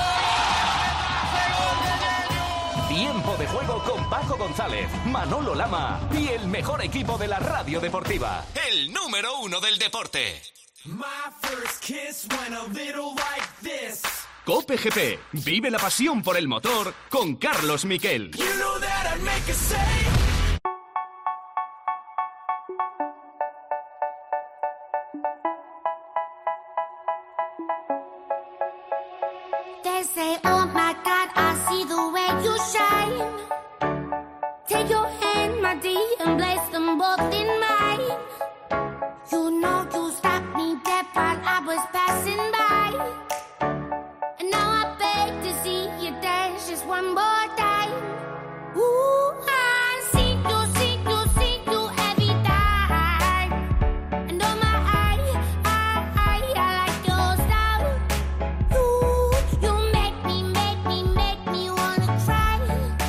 Tiempo de juego con Paco González, Manolo Lama y el mejor equipo de la radio deportiva, el número 1 del deporte. Cope GP. Vive la pasión por el motor con Carlos Miquel. They say, oh my God, I see the way you shine. Take your hand, my dear, and place them both in mine. You know you stopped me dead while I was passing by. And now I beg to see you dance just one more time. Ooh, I see you every time. And oh my, I like your style. You make me wanna cry.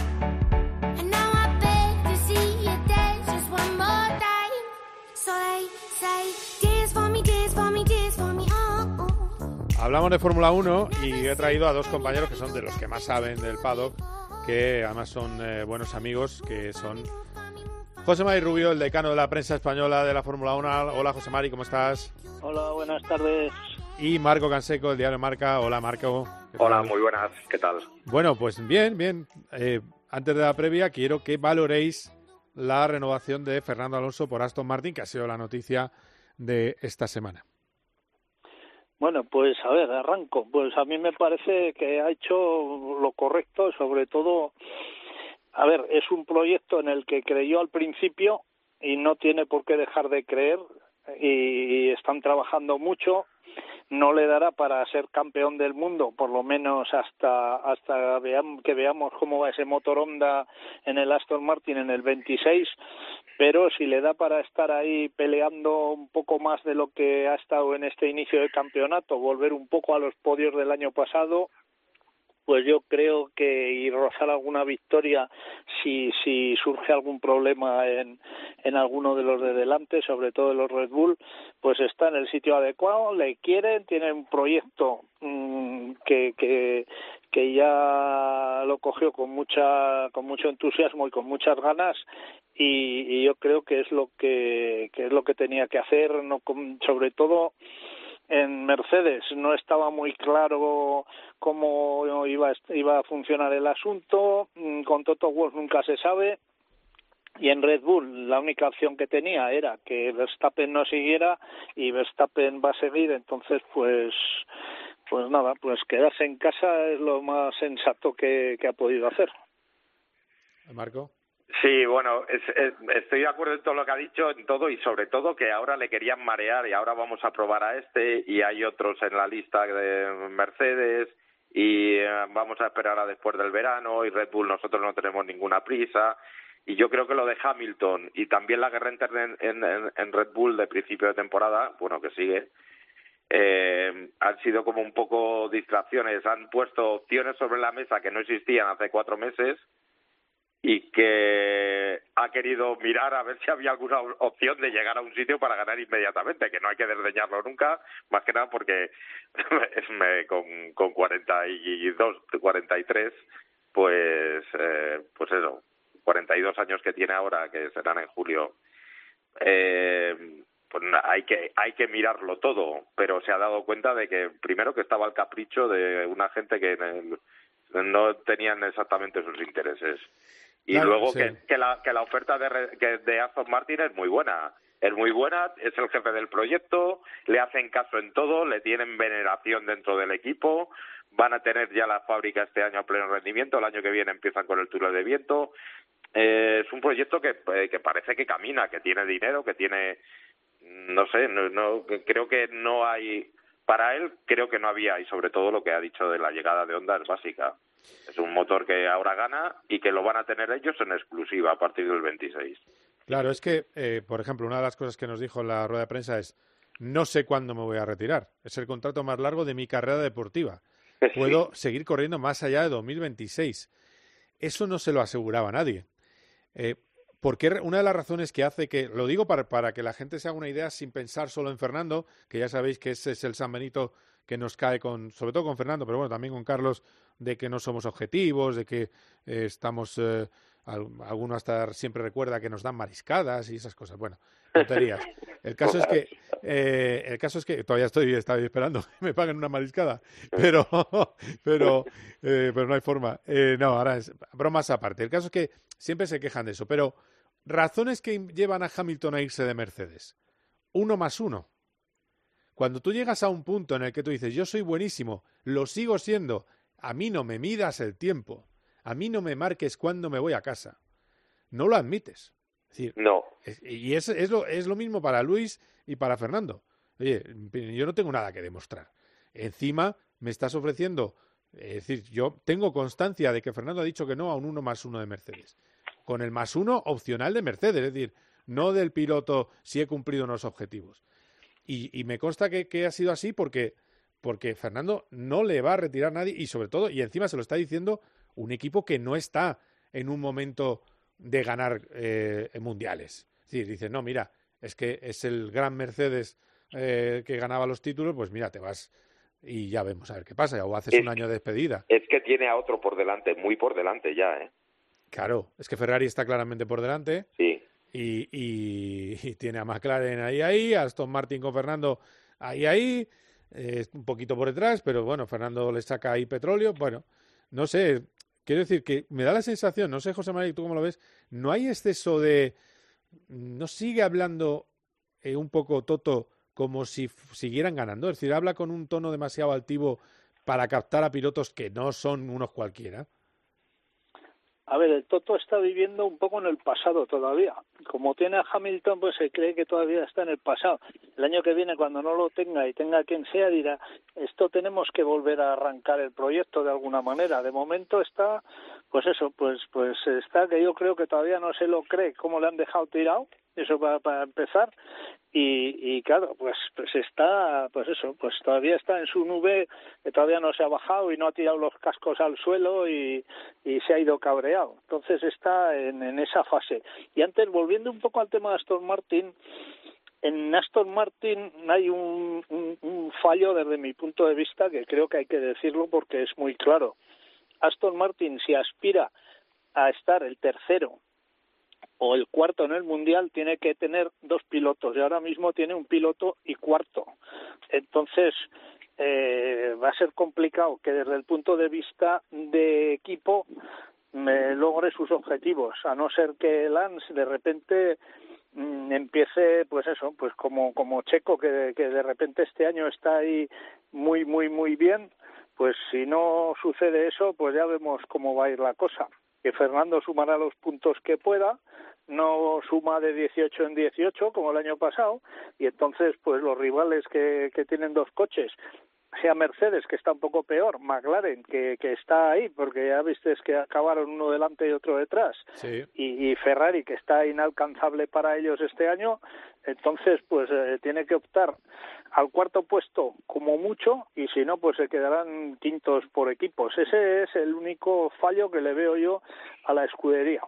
And now I beg to see you dance just one more time. So they say, dance for me, dance for me, dance for me, oh, oh. Hablamos de Fórmula 1 y he traído a dos compañeros que son de los que más saben del paddock, que además son buenos amigos, que son José Mari Rubio, el decano de la prensa española de la Fórmula 1. Hola, José Mari, ¿cómo estás? Hola, buenas tardes. Y Marco Canseco, del diario Marca. Hola, Marco. Hola, muy buenas. ¿Qué tal? Bueno, pues bien. Antes de la previa, quiero que valoréis la renovación de Fernando Alonso por Aston Martin, que ha sido la noticia de esta semana. Bueno, pues a ver, arranco. Pues a mí me parece que ha hecho lo correcto, sobre todo, a ver, es un proyecto en el que creyó al principio y no tiene por qué dejar de creer, y están trabajando mucho. No le dará para ser campeón del mundo, por lo menos hasta que veamos cómo va ese motor Honda en el Aston Martin en el 26, pero si le da para estar ahí peleando un poco más de lo que ha estado en este inicio de campeonato, volver un poco a los podios del año pasado, pues yo creo que y rozar alguna victoria si surge algún problema en alguno de los de delante, sobre todo de los Red Bull, pues está en el sitio adecuado, le quieren, tiene un proyecto que ya lo cogió con mucho entusiasmo y con muchas ganas, y yo creo que es lo que tenía que hacer, sobre todo en Mercedes no estaba muy claro cómo iba a funcionar el asunto, con Toto Wolff nunca se sabe, y en Red Bull la única opción que tenía era que Verstappen no siguiera, y Verstappen va a seguir, entonces pues nada, pues quedarse en casa es lo más sensato que ha podido hacer. Marco. Sí, bueno, estoy de acuerdo en todo lo que ha dicho, en todo, y sobre todo que ahora le querían marear y ahora vamos a probar a este y hay otros en la lista de Mercedes y vamos a esperar a después del verano, y Red Bull nosotros no tenemos ninguna prisa, y yo creo que lo de Hamilton y también la guerra interna en Red Bull de principio de temporada, bueno, que sigue, han sido como un poco distracciones, han puesto opciones sobre la mesa que no existían hace 4 meses y que ha querido mirar a ver si había alguna opción de llegar a un sitio para ganar inmediatamente, que no hay que desdeñarlo nunca, más que nada porque con 42, 43, pues eso, 42 años que tiene ahora, que serán en julio, pues hay que mirarlo todo, pero se ha dado cuenta de que primero que estaba al capricho de una gente que no tenían exactamente sus intereses. Y claro, luego sí, que la oferta de Aston Martin es muy buena, es el jefe del proyecto, le hacen caso en todo, le tienen veneración dentro del equipo, van a tener ya la fábrica este año a pleno rendimiento, el año que viene empiezan con el túnel de viento, es un proyecto que parece que camina, que tiene dinero, que tiene, no sé, no creo que no hay, para él creo que no había, y sobre todo lo que ha dicho de la llegada de Honda es básica. Es un motor que ahora gana y que lo van a tener ellos en exclusiva a partir del 26. Claro, es que, por ejemplo, una de las cosas que nos dijo en la rueda de prensa es: no sé cuándo me voy a retirar. Es el contrato más largo de mi carrera deportiva. Puedo seguir corriendo más allá de 2026. Eso no se lo aseguraba nadie. Porque una de las razones que hace que, lo digo para que la gente se haga una idea sin pensar solo en Fernando, que ya sabéis que ese es el San Benito que nos cae sobre todo con Fernando, pero bueno, también con Carlos, de que no somos objetivos, de que estamos Alguno hasta siempre recuerda que nos dan mariscadas y esas cosas. Bueno, tonterías. El caso es que todavía estoy esperando que me paguen una mariscada, pero no hay forma. No, ahora es bromas aparte. El caso es que siempre se quejan de eso, pero razones que llevan a Hamilton a irse de Mercedes. 1+1. Cuando tú llegas a un punto en el que tú dices, yo soy buenísimo, lo sigo siendo, a mí no me midas el tiempo, a mí no me marques cuándo me voy a casa, no lo admites. Es decir, no. Y es lo mismo para Luis y para Fernando. Oye, yo no tengo nada que demostrar. Encima me estás ofreciendo, es decir, yo tengo constancia de que Fernando ha dicho que no a un 1+1 de Mercedes, con el +1 opcional de Mercedes, es decir, no del piloto si he cumplido unos objetivos. Y me consta que ha sido así porque Fernando no le va a retirar a nadie y sobre todo, y encima se lo está diciendo un equipo que no está en un momento de ganar mundiales. Es decir, dice, no, mira, es que es el gran Mercedes que ganaba los títulos, pues mira, te vas y ya vemos a ver qué pasa, o haces un año de despedida. Es que tiene a otro por delante, muy por delante ya, ¿eh? Claro, es que Ferrari está claramente por delante. Sí. Y tiene a McLaren ahí, a Aston Martin con Fernando ahí, un poquito por detrás, pero bueno, Fernando le saca ahí petróleo. Bueno, no sé, quiero decir que me da la sensación, no sé, José María, ¿tú cómo lo ves? No hay exceso de... No sigue hablando un poco Toto como si siguieran ganando, es decir, habla con un tono demasiado altivo para captar a pilotos que no son unos cualquiera. A ver, el Toto está viviendo un poco en el pasado todavía. Como tiene a Hamilton, pues se cree que todavía está en el pasado. El año que viene, cuando no lo tenga y tenga quien sea, dirá, esto tenemos que volver a arrancar el proyecto de alguna manera. De momento está, pues eso, pues está que yo creo que todavía no se lo cree cómo le han dejado tirado, eso para empezar. Y claro, pues está, pues eso, pues todavía está en su nube, que todavía no se ha bajado y no ha tirado los cascos al suelo y se ha ido cabreado. Entonces está en esa fase. Y antes, volviendo un poco al tema de Aston Martin, en Aston Martin hay un fallo desde mi punto de vista que creo que hay que decirlo porque es muy claro. Aston Martin, si aspira a estar el tercero o el cuarto en el Mundial, tiene que tener 2 pilotos y ahora mismo tiene un piloto y cuarto. Entonces va a ser complicado que desde el punto de vista de equipo logre sus objetivos, a no ser que Lance de repente empiece, pues eso, pues como Checo, que de repente este año está ahí muy bien. Pues si no sucede eso, pues ya vemos cómo va a ir la cosa. Que Fernando sumará los puntos que pueda, no suma de 18 en 18 como el año pasado, y entonces pues los rivales que tienen 2 coches, sea Mercedes, que está un poco peor, McLaren, que está ahí, porque ya viste que acabaron uno delante y otro detrás, sí. y Ferrari, que está inalcanzable para ellos este año, entonces pues tiene que optar al cuarto puesto como mucho, y si no, pues se quedarán quintos por equipos. Ese es el único fallo que le veo yo a la escudería.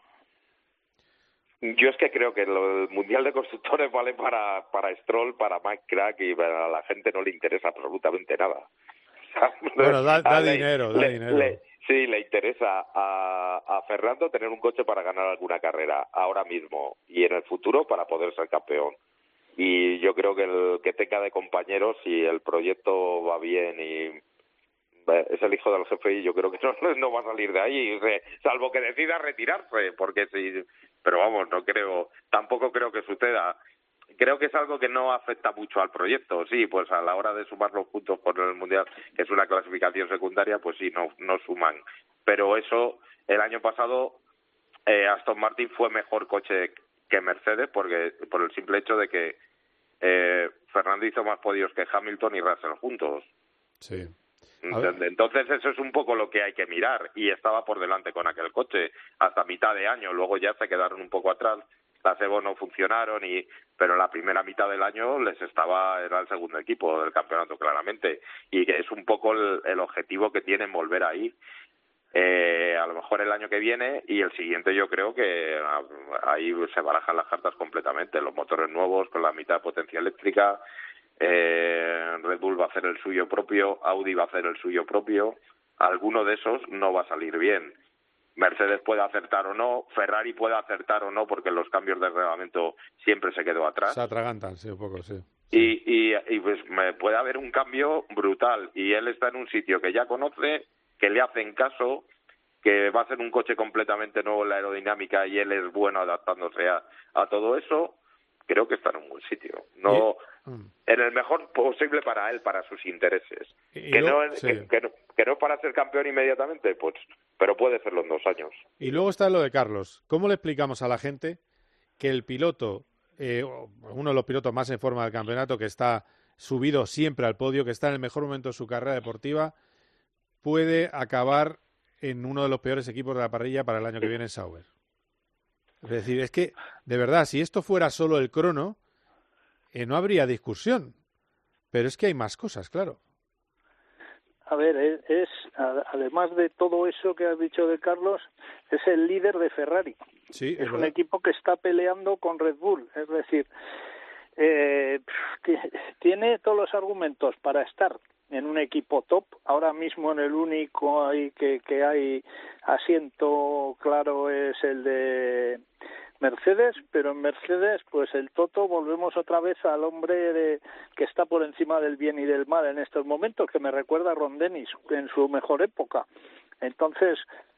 Yo es que creo que el Mundial de Constructores vale para Stroll, para Mike Crack, y a la gente no le interesa absolutamente nada. Bueno, da dinero. Sí, le interesa a Fernando tener un coche para ganar alguna carrera ahora mismo y en el futuro para poder ser campeón. Y yo creo que el que tenga de compañeros, si el proyecto va bien y es el hijo del jefe, y yo creo que no va a salir de ahí, salvo que decida retirarse, porque sí, pero vamos, tampoco creo que suceda. Creo que es algo que no afecta mucho al proyecto. Sí, pues a la hora de sumar los puntos por el Mundial, que es una clasificación secundaria, pues sí, no suman. Pero eso, el año pasado, Aston Martin fue mejor coche que Mercedes, porque por el simple hecho de que Fernando hizo más podios que Hamilton y Russell juntos. Sí. Entonces eso es un poco lo que hay que mirar, y estaba por delante con aquel coche hasta mitad de año, luego ya se quedaron un poco atrás, las Evo no funcionaron, pero en la primera mitad del año era el segundo equipo del campeonato claramente, y que es un poco el objetivo que tienen, volver ahí. A lo mejor el año que viene y el siguiente, yo creo que ahí se barajan las cartas completamente, los motores nuevos con la mitad de potencia eléctrica. Red Bull va a hacer el suyo propio, Audi va a hacer el suyo propio. Alguno de esos no va a salir bien, Mercedes puede acertar o no, Ferrari puede acertar o no, porque los cambios de reglamento siempre se quedó atrás. Se atragantan, sí, un poco, sí. Y pues puede haber un cambio brutal, y él está en un sitio que ya conoce, que le hacen caso, que va a ser un coche completamente nuevo en la aerodinámica, y él es bueno adaptándose a todo eso. Creo que está en un buen sitio. No, en el mejor posible para él, para sus intereses. Que no para ser campeón inmediatamente, pues, pero puede serlo en 2 años. Y luego está lo de Carlos. ¿Cómo le explicamos a la gente que el piloto, uno de los pilotos más en forma del campeonato, que está subido siempre al podio, que está en el mejor momento de su carrera deportiva, puede acabar en uno de los peores equipos de la parrilla para el año que viene en Sauber? Es decir, es que, de verdad, si esto fuera solo el crono, no habría discusión. Pero es que hay más cosas, claro. A ver, además de todo eso que has dicho de Carlos, es el líder de Ferrari. Sí, es un equipo que está peleando con Red Bull. Es decir, tiene todos los argumentos para estar en un equipo top. Ahora mismo en el único ahí que hay asiento claro es el de Mercedes, pero en Mercedes, pues el Toto, volvemos otra vez al hombre que está por encima del bien y del mal en estos momentos, que me recuerda a Ron Dennis en su mejor época. Entonces,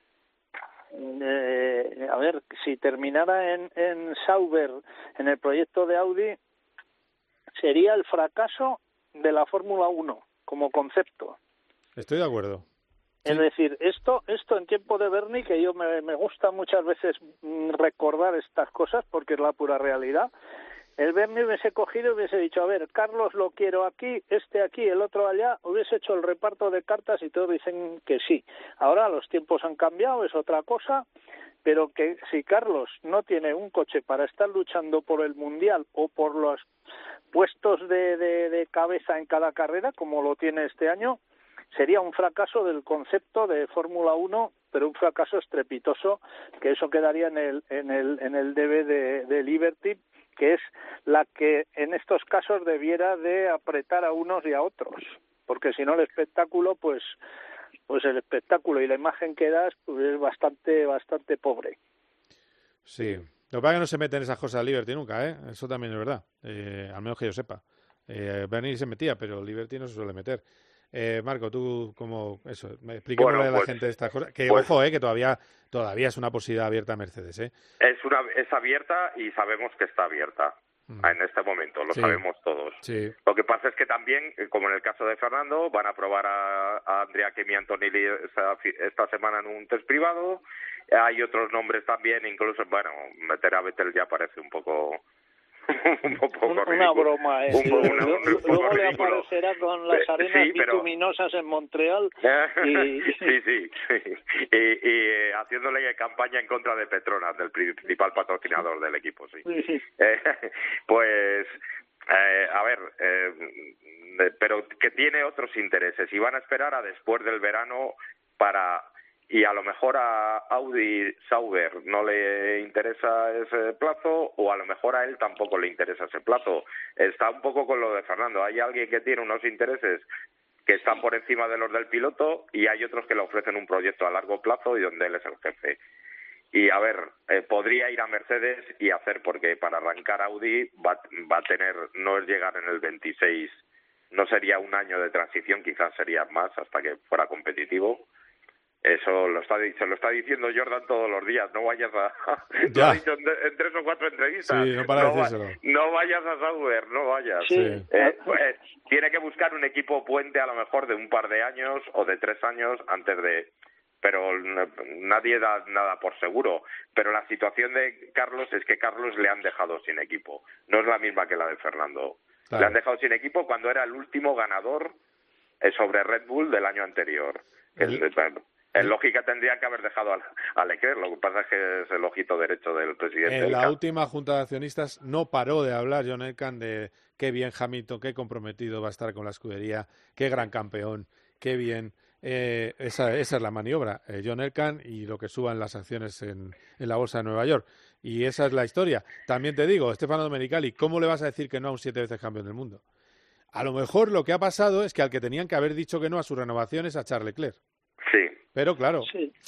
a ver, si terminara en Sauber, en el proyecto de Audi, sería el fracaso de la Fórmula 1 como concepto. Estoy de acuerdo. Es decir, esto en tiempo de Bernie, que yo me gusta muchas veces recordar estas cosas porque es la pura realidad, el Bernie hubiese cogido y hubiese dicho, a ver, Carlos lo quiero aquí, este aquí, el otro allá, hubiese hecho el reparto de cartas y todos dicen que sí. Ahora los tiempos han cambiado, es otra cosa, pero que si Carlos no tiene un coche para estar luchando por el Mundial o por los puestos de cabeza en cada carrera, como lo tiene este año, sería un fracaso del concepto de Fórmula 1, pero un fracaso estrepitoso, que eso quedaría en el DB de Liberty, que es la que en estos casos debiera de apretar a unos y a otros, porque si no el espectáculo, pues el espectáculo y la imagen que das pues es bastante pobre. Sí, lo que pasa es que no se mete en esas cosas Liberty nunca, eso también es verdad, al menos que yo sepa. Bernie se metía, pero Liberty no se suele meter. Marco, tú como eso, explíquemosle a la gente estas cosas, que ojo, que todavía es una posibilidad abierta a Mercedes, Es abierta y sabemos que está abierta en este momento, lo sabemos todos. Sí. Lo que pasa es que también, como en el caso de Fernando, van a probar a Andrea Kimi Antonelli esta semana en un test privado. Hay otros nombres también, incluso, bueno, meter a Vettel ya parece un poco una broma, luego le aparecerá con las arenas bituminosas en Montreal y haciéndole campaña en contra de Petronas, del principal patrocinador del equipo, sí. A ver, pero que tiene otros intereses y van a esperar a después del verano y a lo mejor a Audi Sauber no le interesa ese plazo, o a lo mejor a él tampoco le interesa ese plazo. Está un poco con lo de Fernando. Hay alguien que tiene unos intereses que están por encima de los del piloto y hay otros que le ofrecen un proyecto a largo plazo y donde él es el jefe. Y a ver, podría ir a Mercedes y hacer, porque para arrancar Audi va a tener, no es llegar en el 26, no sería un año de transición, quizás sería más hasta que fuera competitivo. Eso se lo está diciendo Jordan todos los días. No vayas lo ha dicho en 3 o 4 entrevistas. Sí, no para decírselo. No vayas a Sauber, no vayas. Sí. Tiene que buscar un equipo puente a lo mejor de un par de años o de 3 años antes de... Pero nadie da nada por seguro. Pero la situación de Carlos es que Carlos le han dejado sin equipo. No es la misma que la de Fernando. Claro. Le han dejado sin equipo cuando era el último ganador sobre Red Bull del año anterior. En lógica tendrían que haber dejado a Leclerc, lo que pasa es que es el ojito derecho del presidente. En la última junta de accionistas no paró de hablar John Elkann de qué bien Hamilton, qué comprometido va a estar con la escudería, qué gran campeón, qué bien. Esa es la maniobra, John Elkann y lo que suban las acciones en la bolsa de Nueva York. Y esa es la historia. También te digo, Stefano Domenicali, ¿cómo le vas a decir que no a un 7 veces campeón del mundo? A lo mejor lo que ha pasado es que al que tenían que haber dicho que no a su renovación es a Charles Leclerc. Sí. Pero claro,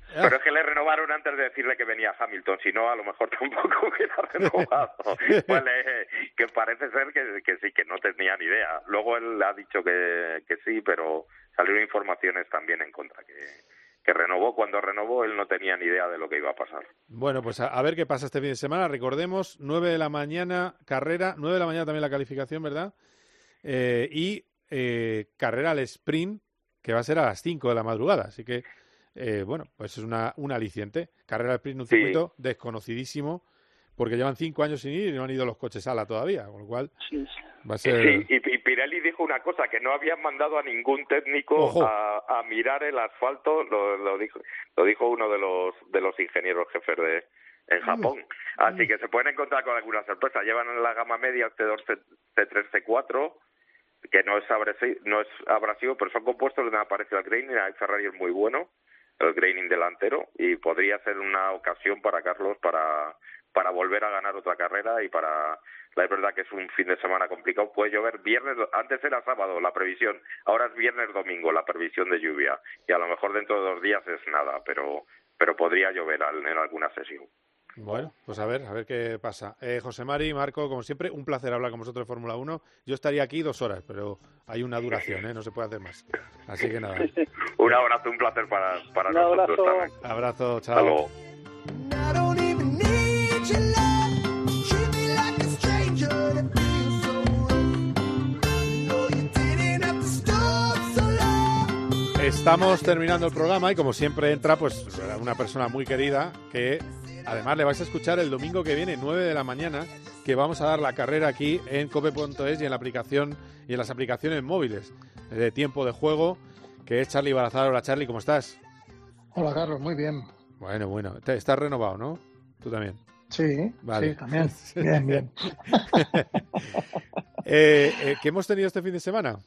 Pero es que le renovaron antes de decirle que venía Hamilton, si no a lo mejor tampoco hubiera renovado. Vale, que parece ser que sí, que no tenía ni idea. Luego él ha dicho que sí, pero salieron informaciones también en contra, que renovó. Cuando renovó él no tenía ni idea de lo que iba a pasar. Bueno, pues a ver qué pasa este fin de semana. Recordemos, 9 de la mañana carrera, 9 de la mañana también la calificación, ¿verdad? Y carrera al sprint, que va a ser a las 5 de la madrugada. Así que, bueno, pues es un aliciente. Carrera al sprint, un circuito desconocidísimo, porque llevan 5 años sin ir y no han ido los coches ala todavía, con lo cual va a ser... Sí, y Pirelli dijo una cosa, que no habían mandado a ningún técnico a mirar el asfalto, lo dijo uno de los ingenieros jefes en Japón. Así que se pueden encontrar con alguna sorpresa. Llevan en la gama media el C2, C3, C4, que no es abrasivo, pero son compuestos donde aparece el graining. El Ferrari es muy bueno, el graining delantero, y podría ser una ocasión para Carlos para volver a ganar otra carrera y la verdad que es un fin de semana complicado. Puede llover viernes, antes era sábado la previsión, ahora es viernes domingo la previsión de lluvia, y a lo mejor dentro de 2 días es nada, pero podría llover en alguna sesión. Bueno, pues a ver qué pasa. José Mari, Marco, como siempre, un placer hablar con vosotros de Fórmula 1. Yo estaría aquí 2 horas, pero hay una duración, no se puede hacer más. Así que nada. Un abrazo, un placer para nosotros también. Abrazo, chao. Hasta luego. Estamos terminando el programa y como siempre entra pues una persona muy querida que además le vais a escuchar el domingo que viene, 9 de la mañana, que vamos a dar la carrera aquí en cope.es y en la aplicación y en las aplicaciones móviles de tiempo de juego, que es Charly Barazal. Hola Charly, ¿cómo estás? Hola Carlos, muy bien. Bueno, estás renovado, ¿no? Tú también. Sí, vale. Sí, también. Bien. ¿Qué hemos tenido este fin de semana?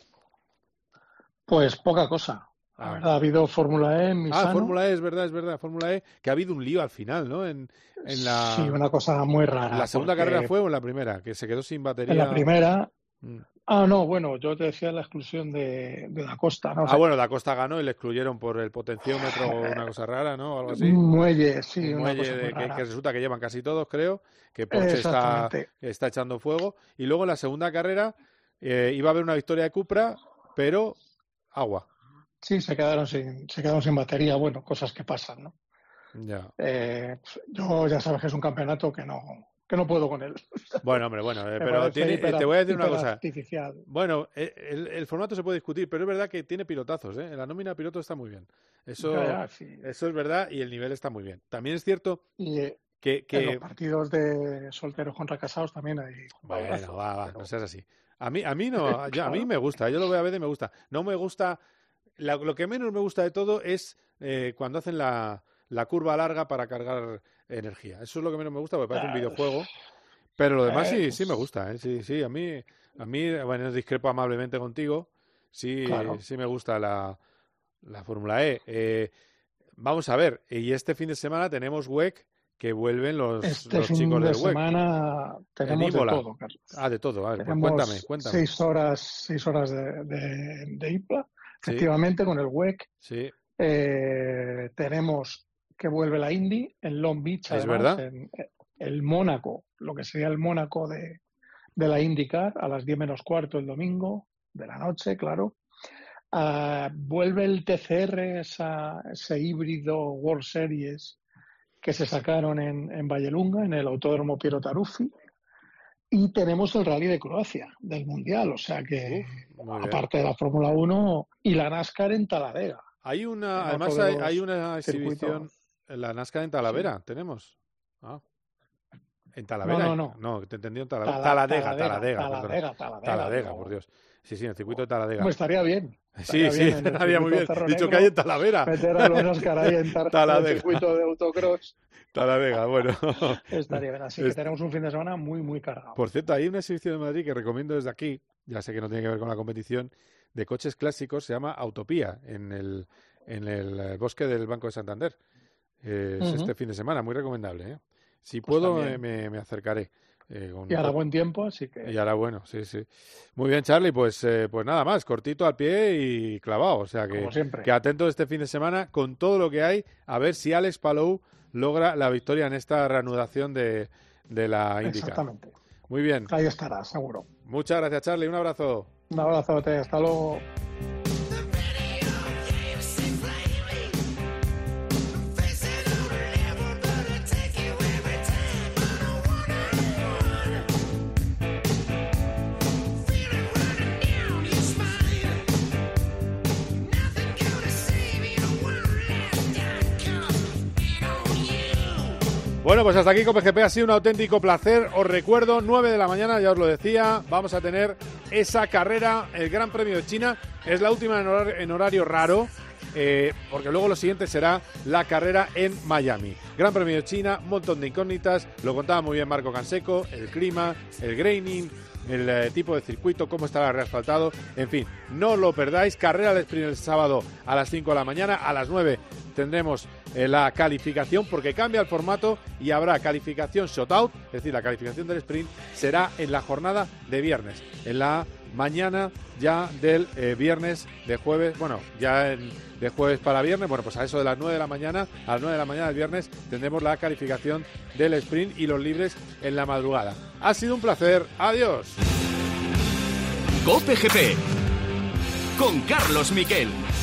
Pues poca cosa. La verdad, ha habido Fórmula E en Misano. Fórmula E, es verdad. Fórmula E, que ha habido un lío al final, ¿no? Sí, una cosa muy rara. ¿La segunda carrera fue o en la primera? Que se quedó sin batería. En la primera... no, bueno, yo te decía la exclusión de Da Costa, ¿no? Bueno, Da Costa ganó y le excluyeron por el potenciómetro o una cosa rara, ¿no? O algo así. Un muelle, sí, un muelle que resulta que llevan casi todos, creo, que Porsche está echando fuego. Y luego en la segunda carrera iba a haber una victoria de Cupra, pero agua. Sí, se quedaron sin batería, bueno, cosas que pasan, ¿no? Ya. Yo ya sabes que es un campeonato que no puedo con él. Bueno, hombre, pero te voy a decir una cosa. Artificial. Bueno, el formato se puede discutir, pero es verdad que tiene pilotazos, ¿eh? La nómina de pilotos está muy bien. Eso es verdad y el nivel está muy bien. También es cierto que en los partidos de solteros contra casados también hay... Bueno, va, no seas así. A mí no, a mí me gusta, yo lo voy a ver y me gusta. No me gusta... Lo que menos me gusta de todo es cuando hacen la curva larga para cargar energía. Eso es lo que menos me gusta, porque parece un videojuego. Pero lo demás sí me gusta. Sí, a mí, bueno, discrepo amablemente contigo. Sí, claro. Sí me gusta la Fórmula E. Vamos a ver, y este fin de semana tenemos WEC, que vuelven los chicos del WEC. Este fin de semana tenemos de todo, Carlos. De todo. A ver, pues cuéntame. 6 horas de IPLA. Efectivamente, con el WEC. Sí. Tenemos que vuelve la Indy en Long Beach, además, es verdad. En el Mónaco, lo que sería el Mónaco de la IndyCar, a las 10 menos cuarto el domingo de la noche, claro. Vuelve el TCR, ese híbrido World Series que se sacaron en Vallelunga, en el Autódromo Piero Taruffi. Y tenemos el Rally de Croacia, del Mundial, o sea que, aparte de la Fórmula 1 y la NASCAR en Talladega. Hay una exhibición, la NASCAR en Talavera, tenemos. ¿En Talavera? No, te entendí en Taladega. Taladega, por Dios. Sí, en el circuito de Taladega. Pues estaría bien. Estaría muy bien. Dicho que hay en Talavera. Meter a los NASCAR ahí en el circuito de autocross. Taladega, bueno. Estaría bien, así que tenemos un fin de semana muy, muy cargado. Por cierto, hay una exhibición de Madrid que recomiendo desde aquí, ya sé que no tiene que ver con la competición, de coches clásicos, se llama Autopía, en el bosque del Banco de Santander. Este fin de semana, muy recomendable, ¿eh? Si puedo, me acercaré. Y hará buen tiempo, así que... Y hará bueno, sí. Muy bien, Charlie, pues nada más, cortito al pie y clavado. O sea Como siempre. que atento este fin de semana con todo lo que hay, a ver si Alex Palou logra la victoria en esta reanudación de la IndyCar. Exactamente. Muy bien. Ahí estará, seguro. Muchas gracias, Charlie. Un abrazo. Un abrazote. Hasta luego. Bueno, pues hasta aquí Cope GP, ha sido un auténtico placer. Os recuerdo, 9 de la mañana, ya os lo decía, vamos a tener esa carrera, el Gran Premio de China. Es la última en horario raro, porque luego lo siguiente será la carrera en Miami. Gran Premio de China, un montón de incógnitas, lo contaba muy bien Marco Canseco, el clima, el graining, el tipo de circuito, cómo estará reasfaltado, en fin, no lo perdáis. Carrera del sprint el sábado a las 5 de la mañana, a las 9 tendremos la calificación, porque cambia el formato y habrá calificación shootout, es decir, la calificación del sprint será en la jornada de viernes, en la mañana ya del viernes, de jueves, bueno, ya de jueves para viernes, bueno, pues a eso de las 9 de la mañana, a las 9 de la mañana del viernes tendremos la calificación del sprint y los libres en la madrugada. Ha sido un placer, adiós. Cope GP con Carlos Miquel.